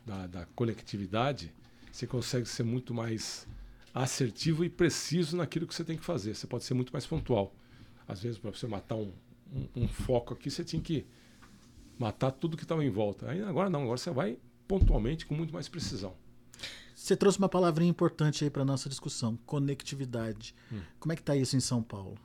da, da conectividade, você consegue ser muito mais assertivo e preciso naquilo que você tem que fazer. Você pode ser muito mais pontual. Às vezes, para você matar um, um, um foco aqui, você tinha que matar tudo que estava em volta. Aí, agora não, agora você vai pontualmente com muito mais precisão. Você trouxe uma palavrinha importante aí para a nossa discussão, conectividade. Hum. Como é que está isso em São Paulo?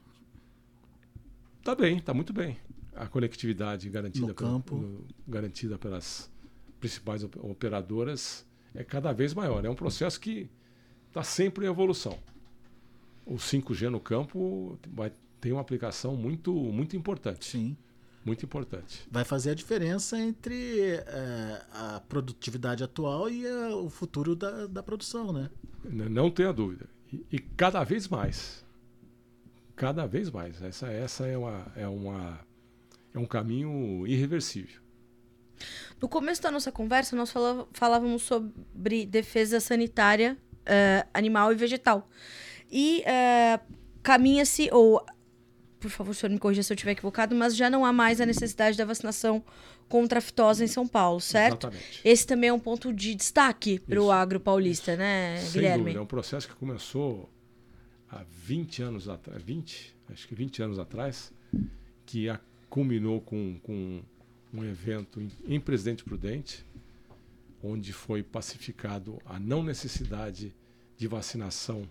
Está bem, está muito bem. A conectividade garantida, no campo. Pela, no, garantida pelas principais operadoras é cada vez maior. É um processo que está sempre em evolução. O cinco G no campo vai ter uma aplicação muito, muito importante. Sim. Muito importante. Vai fazer a diferença entre é, a produtividade atual e a, o futuro da, da produção, né? Não tenha dúvida. E, e cada vez mais. Cada vez mais. Essa, essa é, uma, é, uma, é um caminho irreversível. No começo da nossa conversa, nós falava, falávamos sobre defesa sanitária uh, animal e vegetal. E uh, caminha-se, ou... por favor, o senhor me corrija se eu estiver equivocado, mas já não há mais a necessidade da vacinação contra a fitose em São Paulo, certo? Exatamente. Esse também é um ponto de destaque para o agro paulista, né, Sem Guilherme? Dúvida, é um processo que começou há vinte anos atrás, vinte, acho que vinte anos atrás, que a, culminou com, com um evento em, em Presidente Prudente, onde foi pacificado a não necessidade de vacinação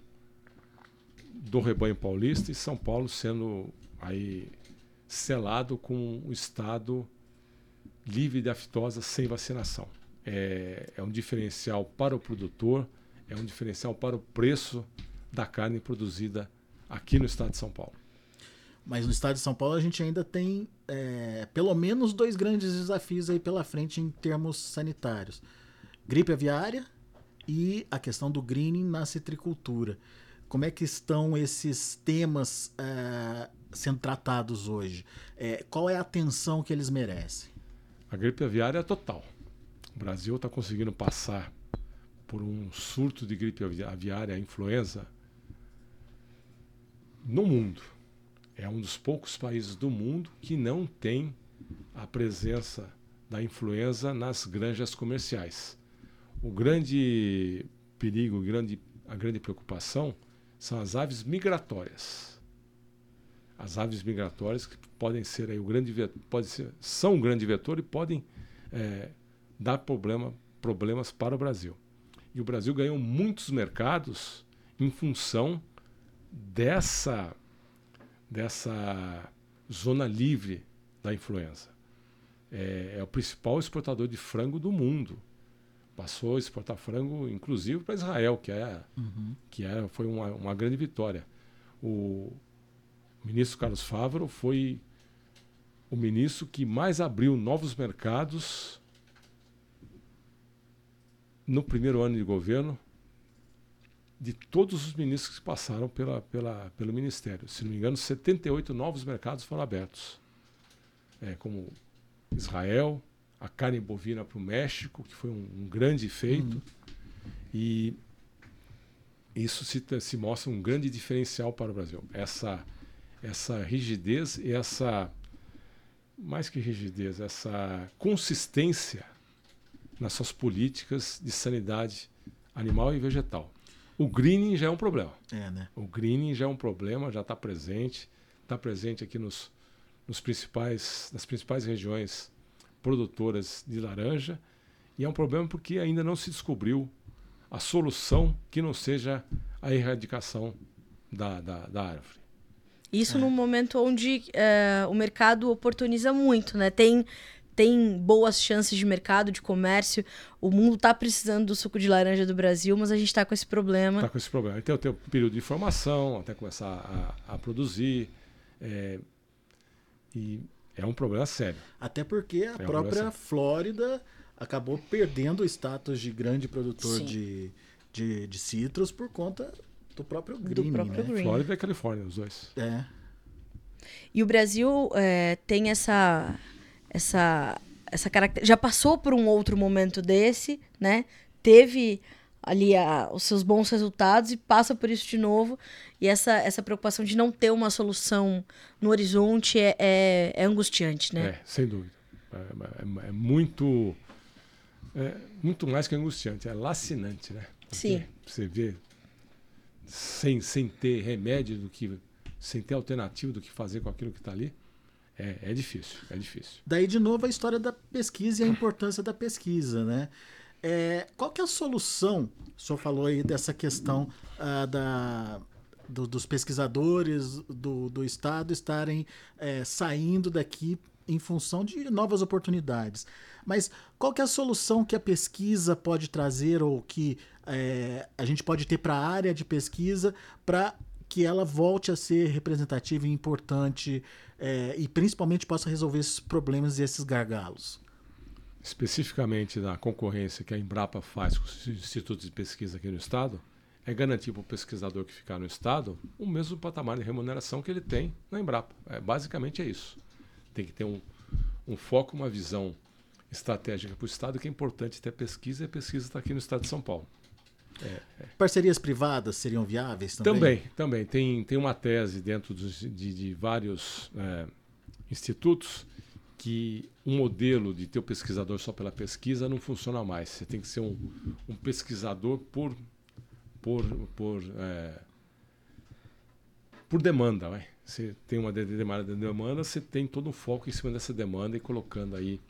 do rebanho paulista e São Paulo sendo aí selado com o estado livre de aftosa sem vacinação. É, é um diferencial para o produtor, é um diferencial para o preço da carne produzida aqui no estado de São Paulo. Mas no estado de São Paulo a gente ainda tem é, pelo menos dois grandes desafios aí pela frente em termos sanitários. Gripe aviária e a questão do greening na citricultura. Como é que estão esses temas uh, sendo tratados hoje? É, qual é a atenção que eles merecem? A gripe aviária é total. O Brasil está conseguindo passar por um surto de gripe aviária, a influenza, no mundo. É um dos poucos países do mundo que não tem a presença da influenza nas granjas comerciais. O grande perigo, o grande, a grande preocupação são as aves migratórias. As aves migratórias que podem ser aí o grande vetor, pode ser, são um grande vetor e podem é, dar problema, problemas para o Brasil. E o Brasil ganhou muitos mercados em função dessa, dessa zona livre da influenza. É, é o principal exportador de frango do mundo. Passou a exportar frango, inclusive, para Israel, que, é, uhum. que é, foi uma, uma grande vitória. O ministro Carlos Fávaro foi o ministro que mais abriu novos mercados no primeiro ano de governo de todos os ministros que passaram pela, pela, pelo Ministério. Se não me engano, setenta e oito novos mercados foram abertos, é, como Israel, a carne bovina para o México, que foi um, um grande feito, uhum. e isso se, se mostra um grande diferencial para o Brasil. Essa, essa rigidez e essa, mais que rigidez, essa consistência nas suas políticas de sanidade animal e vegetal. O greening já é um problema. É, né? O greening já é um problema, já está presente, está presente aqui nos, nos principais, nas principais regiões produtoras de laranja, e é um problema porque ainda não se descobriu a solução que não seja a erradicação da, da, da árvore. Isso é. num momento onde é, o mercado oportuniza muito, né? Tem, tem boas chances de mercado, de comércio. O mundo está precisando do suco de laranja do Brasil, mas a gente está com esse problema. Está com esse problema. Então tem o período de formação, até começar a, a produzir. É, e é um problema sério. Até porque a é um própria Flórida acabou perdendo o status de grande produtor de, de, de citros por conta do próprio greening, do próprio né? green. Flórida e Califórnia, os dois. É. E o Brasil é, tem essa, essa, essa característica. Já passou por um outro momento desse, né? Teve ali a, os seus bons resultados e passa por isso de novo. E essa, essa preocupação de não ter uma solução no horizonte é, é, é angustiante, né? É, sem dúvida. É, é, é muito É muito mais que angustiante, é lacinante, né? Porque Sim. você vê sem, sem ter remédio, do que, sem ter alternativa do que fazer com aquilo que está ali, é, é difícil, é difícil. Daí, de novo, a história da pesquisa e a importância da pesquisa, né? É, qual que é a solução? O senhor falou aí dessa questão ah, da, do- dos pesquisadores do, do Estado estarem é, saindo daqui em função de novas oportunidades. Mas qual que é a solução que a pesquisa pode trazer ou que é, a gente pode ter para a área de pesquisa para que ela volte a ser representativa e importante é, e principalmente possa resolver esses problemas e esses gargalos? Especificamente na concorrência que a Embrapa faz com os institutos de pesquisa aqui no Estado, é garantir para o pesquisador que ficar no Estado o mesmo patamar de remuneração que ele tem na Embrapa. É, basicamente é isso. Tem que ter um, um foco, uma visão estratégica para o Estado, que é importante ter pesquisa, e a pesquisa está aqui no Estado de São Paulo. É, é. Parcerias privadas seriam viáveis também? Também, também. Tem, tem uma tese dentro dos, de, de vários é, institutos que um modelo de ter o pesquisador só pela pesquisa não funciona mais. Você tem que ser um, um pesquisador por, por, por, é, por demanda. Vai. Você tem uma determinada demanda, você tem todo um foco em cima dessa demanda e colocando aí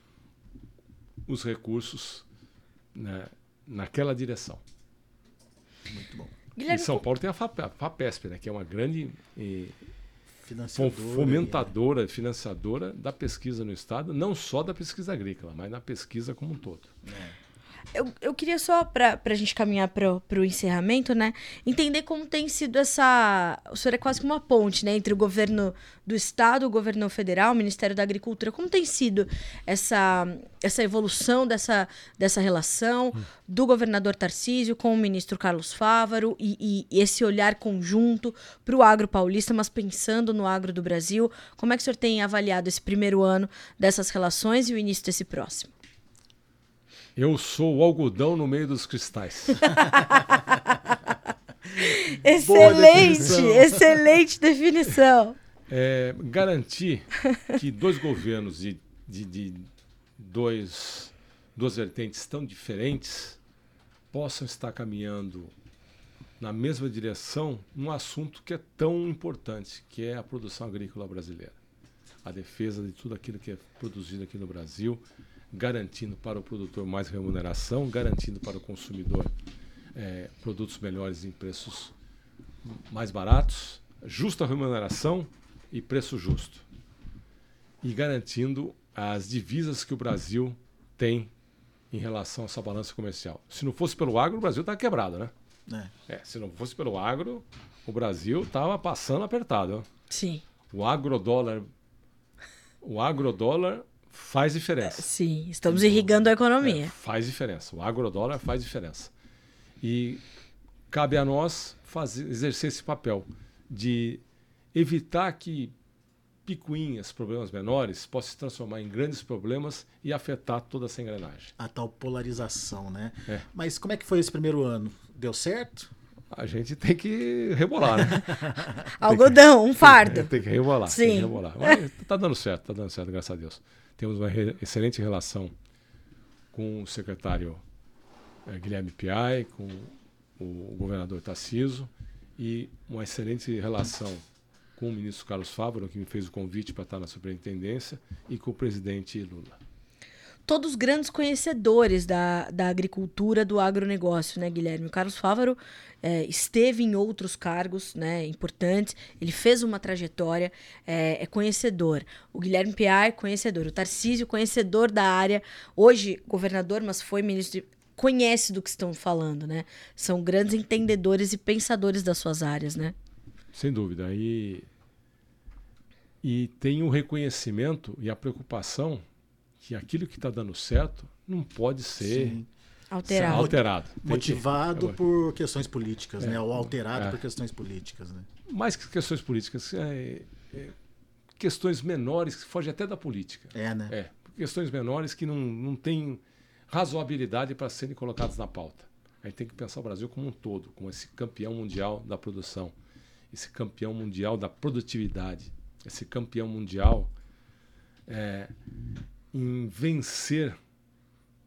os recursos, né, naquela direção. Muito bom. Em São Paulo tem a FAPESP, a FAPESP, né, que é uma grande eh, Financiadora fomentadora, e, né? financiadora da pesquisa no Estado, não só da pesquisa agrícola, mas na pesquisa como um todo. É. Eu, eu queria só, para a gente caminhar para o encerramento, né, entender como tem sido essa... O senhor é quase que uma ponte, né, entre o governo do Estado, o governo federal, o Ministério da Agricultura. Como tem sido essa, essa evolução dessa, dessa relação hum. do governador Tarcísio com o ministro Carlos Fávaro e, e esse olhar conjunto para o agro paulista, mas pensando no agro do Brasil? Como é que o senhor tem avaliado esse primeiro ano dessas relações e o início desse próximo? Eu sou o algodão no meio dos cristais. Excelente, definição. excelente definição. É, garantir que dois governos de, de, de dois, duas vertentes tão diferentes possam estar caminhando na mesma direção num assunto que é tão importante, que é a produção agrícola brasileira. A defesa de tudo aquilo que é produzido aqui no Brasil, garantindo para o produtor mais remuneração, garantindo para o consumidor é, produtos melhores em preços mais baratos, justa remuneração e preço justo. E garantindo as divisas que o Brasil tem em relação a essa balança comercial. Se não fosse pelo agro, o Brasil estava quebrado, né? É. É, se não fosse pelo agro, o Brasil estava passando apertado. Ó. Sim. O agrodólar, o agrodólar faz diferença. Sim, estamos irrigando a economia. É, faz diferença. O agrodólar faz diferença. E cabe a nós fazer, exercer esse papel de evitar que picuinhas, problemas menores, possam se transformar em grandes problemas e afetar toda essa engrenagem. A tal polarização, né? É. Mas como é que foi esse primeiro ano? Deu certo? A gente tem que rebolar, né? Algodão, um fardo. Tem, tem que rebolar. Sim. Tem que rebolar. Mas tá dando certo, tá dando certo, graças a Deus. Temos uma re excelente relação com o secretário é, Guilherme Piai, com o governador Tarcísio, e uma excelente relação com o ministro Carlos Fávaro, que me fez o convite para estar na superintendência, e com o presidente Lula. Todos grandes conhecedores da, da agricultura, do agronegócio, né, Guilherme? O Carlos Fávaro é, esteve em outros cargos, né, importantes, ele fez uma trajetória, é, é conhecedor. O Guilherme Piai, conhecedor. O Tarcísio, conhecedor da área. Hoje, governador, mas foi ministro de... Conhece do que estão falando, né? São grandes entendedores e pensadores das suas áreas, né? Sem dúvida. E, e tem o reconhecimento e a preocupação que aquilo que está dando certo não pode ser Sim. alterado. alterado. Motivado que... por questões políticas, é, né? Ou alterado é. por questões políticas, né? Mais que questões políticas, é, é, questões menores que fogem até da política. É, né? É, questões menores que não, não têm razoabilidade para serem colocadas na pauta. A gente tem que pensar o Brasil como um todo, como esse campeão mundial da produção, esse campeão mundial da produtividade, esse campeão mundial é, em vencer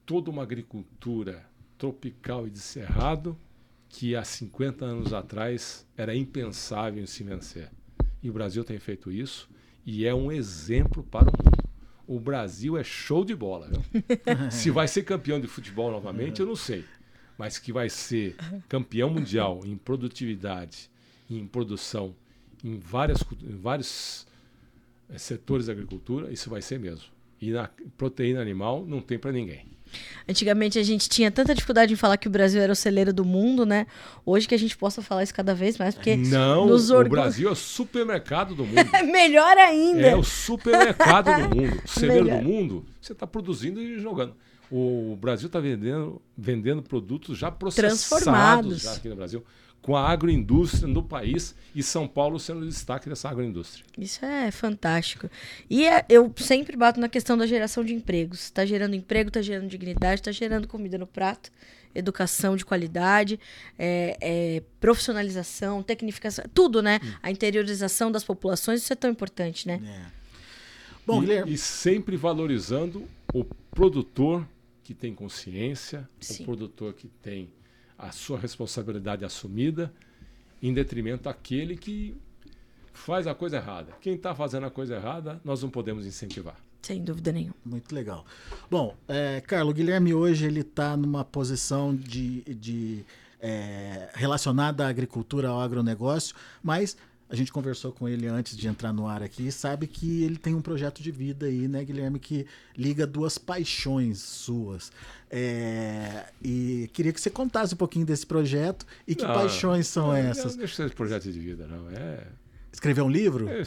toda uma agricultura tropical e de cerrado que há cinquenta anos atrás era impensável em se vencer. E o Brasil tem feito isso e é um exemplo para o mundo. O Brasil é show de bola. Viu? Se vai ser campeão de futebol novamente, eu não sei. Mas que vai ser campeão mundial em produtividade, em produção, em, várias, em vários setores da agricultura, isso vai ser mesmo. E na proteína animal não tem para ninguém. Antigamente a gente tinha tanta dificuldade em falar que o Brasil era o celeiro do mundo, né? Hoje que a gente possa falar isso cada vez mais, porque não, nos org... org... o Brasil é o supermercado do mundo. É melhor ainda. É o supermercado do mundo. O celeiro melhor. do mundo, você está produzindo e jogando. O Brasil está vendendo, vendendo produtos já processados já aqui no Brasil, com a agroindústria no país e São Paulo sendo o destaque dessa agroindústria. Isso é fantástico. E é, eu sempre bato na questão da geração de empregos. Está gerando emprego, está gerando dignidade, está gerando comida no prato, educação de qualidade, é, é, profissionalização, tecnificação, tudo, né? Hum. A interiorização das populações, isso é tão importante, né? É. Bom, e, Guilherme... e sempre valorizando o produtor que tem consciência, Sim. o produtor que tem a sua responsabilidade assumida, em detrimento daquele que faz a coisa errada. Quem está fazendo a coisa errada, nós não podemos incentivar. Sem dúvida nenhuma. Muito legal. Bom, é, Carlos, o Guilherme hoje ele está numa posição de, de é, relacionada à agricultura, ao agronegócio, mas a gente conversou com ele antes de entrar no ar aqui e sabe que ele tem um projeto de vida aí, né, Guilherme, que liga duas paixões suas. É, e queria que você contasse um pouquinho desse projeto e que não, paixões são não, essas. Não deixa ser projeto de vida, não. É... Escrever um livro? É,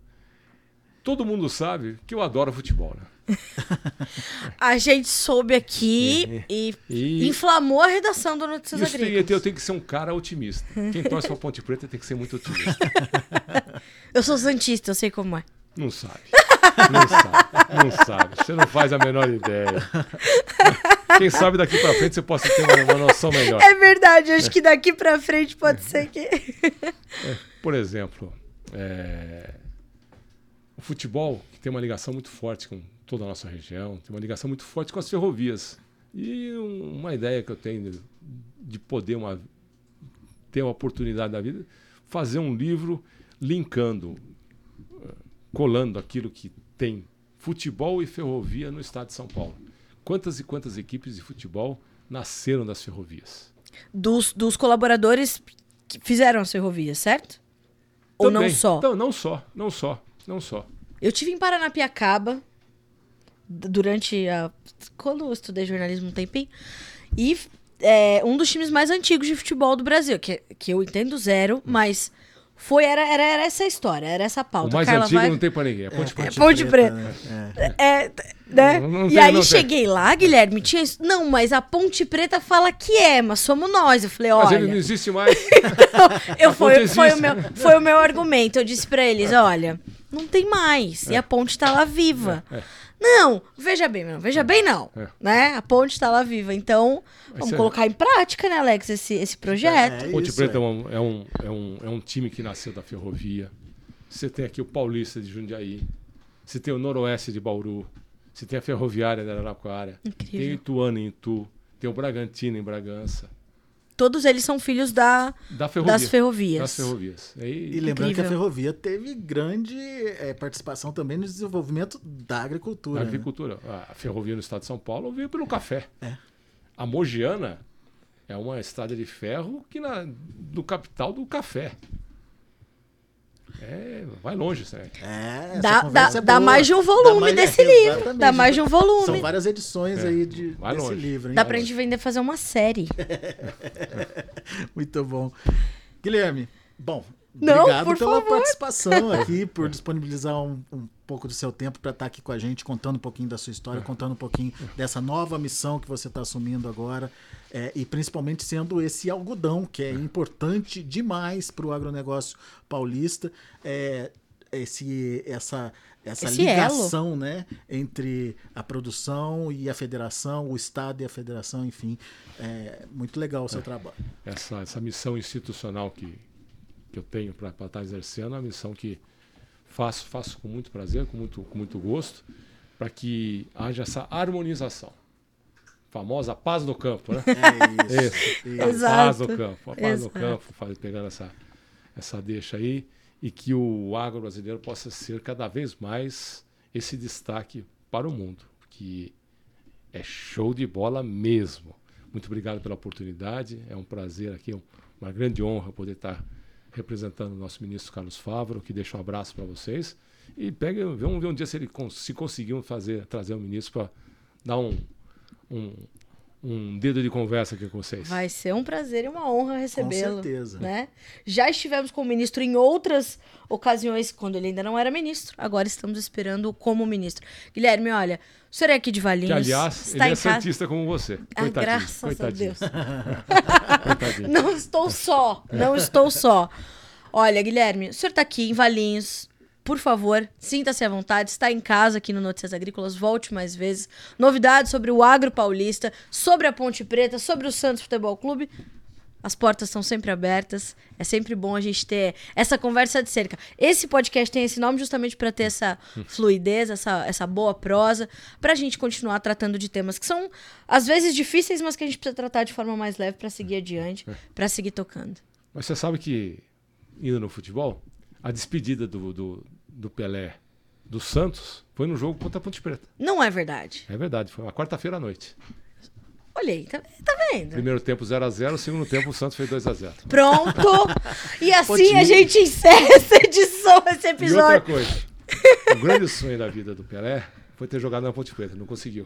todo mundo sabe que eu adoro futebol, né? A gente soube aqui e, e inflamou a redação do Notícias isso Agrícolas. Tem, eu tenho que ser um cara otimista. Quem torce para Ponte Preta tem que ser muito otimista. Eu sou santista, eu sei como é. Não sabe. Não sabe. Não sabe. Você não faz a menor ideia. Quem sabe daqui para frente você possa ter uma, uma noção melhor. É verdade, acho é. que daqui para frente pode ser que... É, por exemplo, é... o futebol que tem uma ligação muito forte com toda a nossa região, tem uma ligação muito forte com as ferrovias. E um, uma ideia que eu tenho de, de poder uma, ter uma oportunidade da vida, fazer um livro linkando, colando aquilo que tem futebol e ferrovia no estado de São Paulo. Quantas e quantas equipes de futebol nasceram das ferrovias? Dos, dos colaboradores que fizeram as ferrovias, certo? Ou Também. não só? Não, não só, não só, não só. Eu tive em Paranapiacaba durante a... quando eu estudei jornalismo um tempinho, e é, um dos times mais antigos de futebol do Brasil, que, que eu entendo zero, mas foi, era, era, era essa a história, era essa a pauta. O mais Carla antigo vai... não tem pra ninguém, é Ponte Preta. É, Ponte Preta. É, é, né? Não, não e tem, aí não cheguei tem. lá, Guilherme, tinha isso. Não, mas a Ponte Preta fala que é, mas somos nós. Eu falei, olha... Mas ele não existe mais. Então, eu foi, existe. foi, o meu, foi o meu argumento. Eu disse pra eles, olha, não tem mais. É. E a ponte tá lá viva. É, é. Não, veja bem, não, veja bem não, É. né? A ponte tá lá viva, então Vai vamos ser... colocar em prática, né, Alex, esse, esse projeto. É, é Ponte isso, Preta é. é. Um, é, um, é, um, é um time que nasceu da ferrovia. Você tem aqui o Paulista de Jundiaí, você tem o Noroeste de Bauru, você tem a Ferroviária de Araraquara, Incrível. tem o Ituano em Itu, tem o Bragantino em Bragança. Todos eles são filhos da, Da ferrovia, das ferrovias. Das ferrovias. E Aí, lembrando Incrível. que a ferrovia teve grande é, participação também no desenvolvimento da agricultura. na né? agricultura. A ferrovia no estado de São Paulo veio pelo café. É. A Mogiana é uma estrada de ferro que na, do capital do café. É, vai longe, isso aí. É, essa Dá, conversa dá, é dá boa. mais de um volume Dá mais- desse é, livro. exatamente. Dá mais de um volume. São várias edições É, aí de, vai desse longe. livro. Hein? Dá pra gente vender fazer uma série. Muito bom. Guilherme, bom, Não, obrigado por pela favor. participação aqui, por disponibilizar um, um pouco do seu tempo para estar aqui com a gente, contando um pouquinho da sua história, contando um pouquinho dessa nova missão que você está assumindo agora, é, e principalmente sendo esse algodão, que é importante demais para o agronegócio paulista, é, esse, essa, essa Esse ligação, né, entre a produção e a federação, o Estado e a federação, enfim, é muito legal o seu É. trabalho. Essa, essa missão institucional que, que eu tenho para estar exercendo é uma missão que faço, faço com muito prazer, com muito, com muito gosto, para que haja essa harmonização. famosa paz no campo, né? É isso. Isso. isso. A Exato. paz no campo. A paz Exato. no campo, faz- pegando essa, essa deixa aí. E que o agro brasileiro possa ser cada vez mais esse destaque para o mundo. Que é show de bola mesmo. Muito obrigado pela oportunidade. É um prazer aqui, um- uma grande honra poder estar representando o nosso ministro Carlos Favaro, que deixa um abraço para vocês. E pega, vamos ver um dia se ele cons- se conseguiu fazer, trazer o ministro para dar um, um, um dedo de conversa aqui com vocês. Vai ser um prazer e uma honra recebê-lo. Com certeza. Né? Já estivemos com o ministro em outras ocasiões, quando ele ainda não era ministro. Agora estamos esperando como ministro. Guilherme, olha, o senhor é aqui de Valinhos. Que, aliás, está ele em é casa. santista como você. Ah, Coitadinho, graças coitadinho. a Deus. Coitadinho. Não estou só, não estou só. Olha, Guilherme, o senhor está aqui em Valinhos. Por favor, sinta-se à vontade, está em casa aqui no Notícias Agrícolas, volte mais vezes. Novidades sobre o agro paulista, sobre a Ponte Preta, sobre o Santos Futebol Clube. As portas estão sempre abertas. É sempre bom a gente ter essa conversa de cerca. Esse podcast tem esse nome justamente para ter essa fluidez, essa, essa boa prosa, para a gente continuar tratando de temas que são, às vezes, difíceis, mas que a gente precisa tratar de forma mais leve para seguir adiante, para seguir tocando. Mas você sabe que, indo no futebol, a despedida do, do, do Pelé do Santos foi no jogo contra a Ponte Preta. Não é verdade. É verdade, foi uma quarta-feira à noite. Olha aí, tá, tá vendo? Primeiro tempo zero a zero, segundo tempo o Santos fez dois a zero. Pronto! E assim Pontinho. a gente encerra essa edição, esse E outra episódio. coisa, o grande sonho da vida do Pelé foi ter jogado na Ponte Preta, não conseguiu.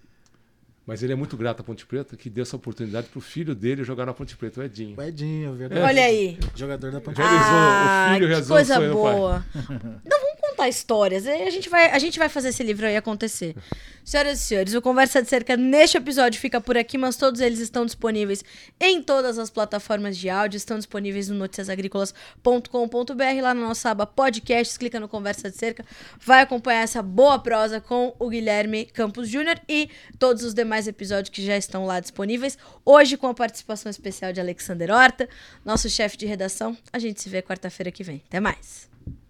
Mas ele é muito grato à Ponte Preta, que deu essa oportunidade para o filho dele jogar na Ponte Preta, o Edinho. O Edinho, verdade. Olha aí. Jogador da Ponte Realizou, Ah, o filho que realizou coisa o sonho do pai. boa. Então vamos contar histórias. A gente, vai, a gente vai fazer esse livro aí acontecer. Senhoras e senhores, o Conversa de Cerca neste episódio fica por aqui, mas todos eles estão disponíveis em todas as plataformas de áudio, estão disponíveis no noticias agrícolas ponto com ponto b r, lá na nossa aba podcasts, clica no Conversa de Cerca, vai acompanhar essa boa prosa com o Guilherme Campos Júnior e todos os demais episódios que já estão lá disponíveis. Hoje com a participação especial de Alexander Horta, nosso chefe de redação. A gente se vê quarta-feira que vem. Até mais!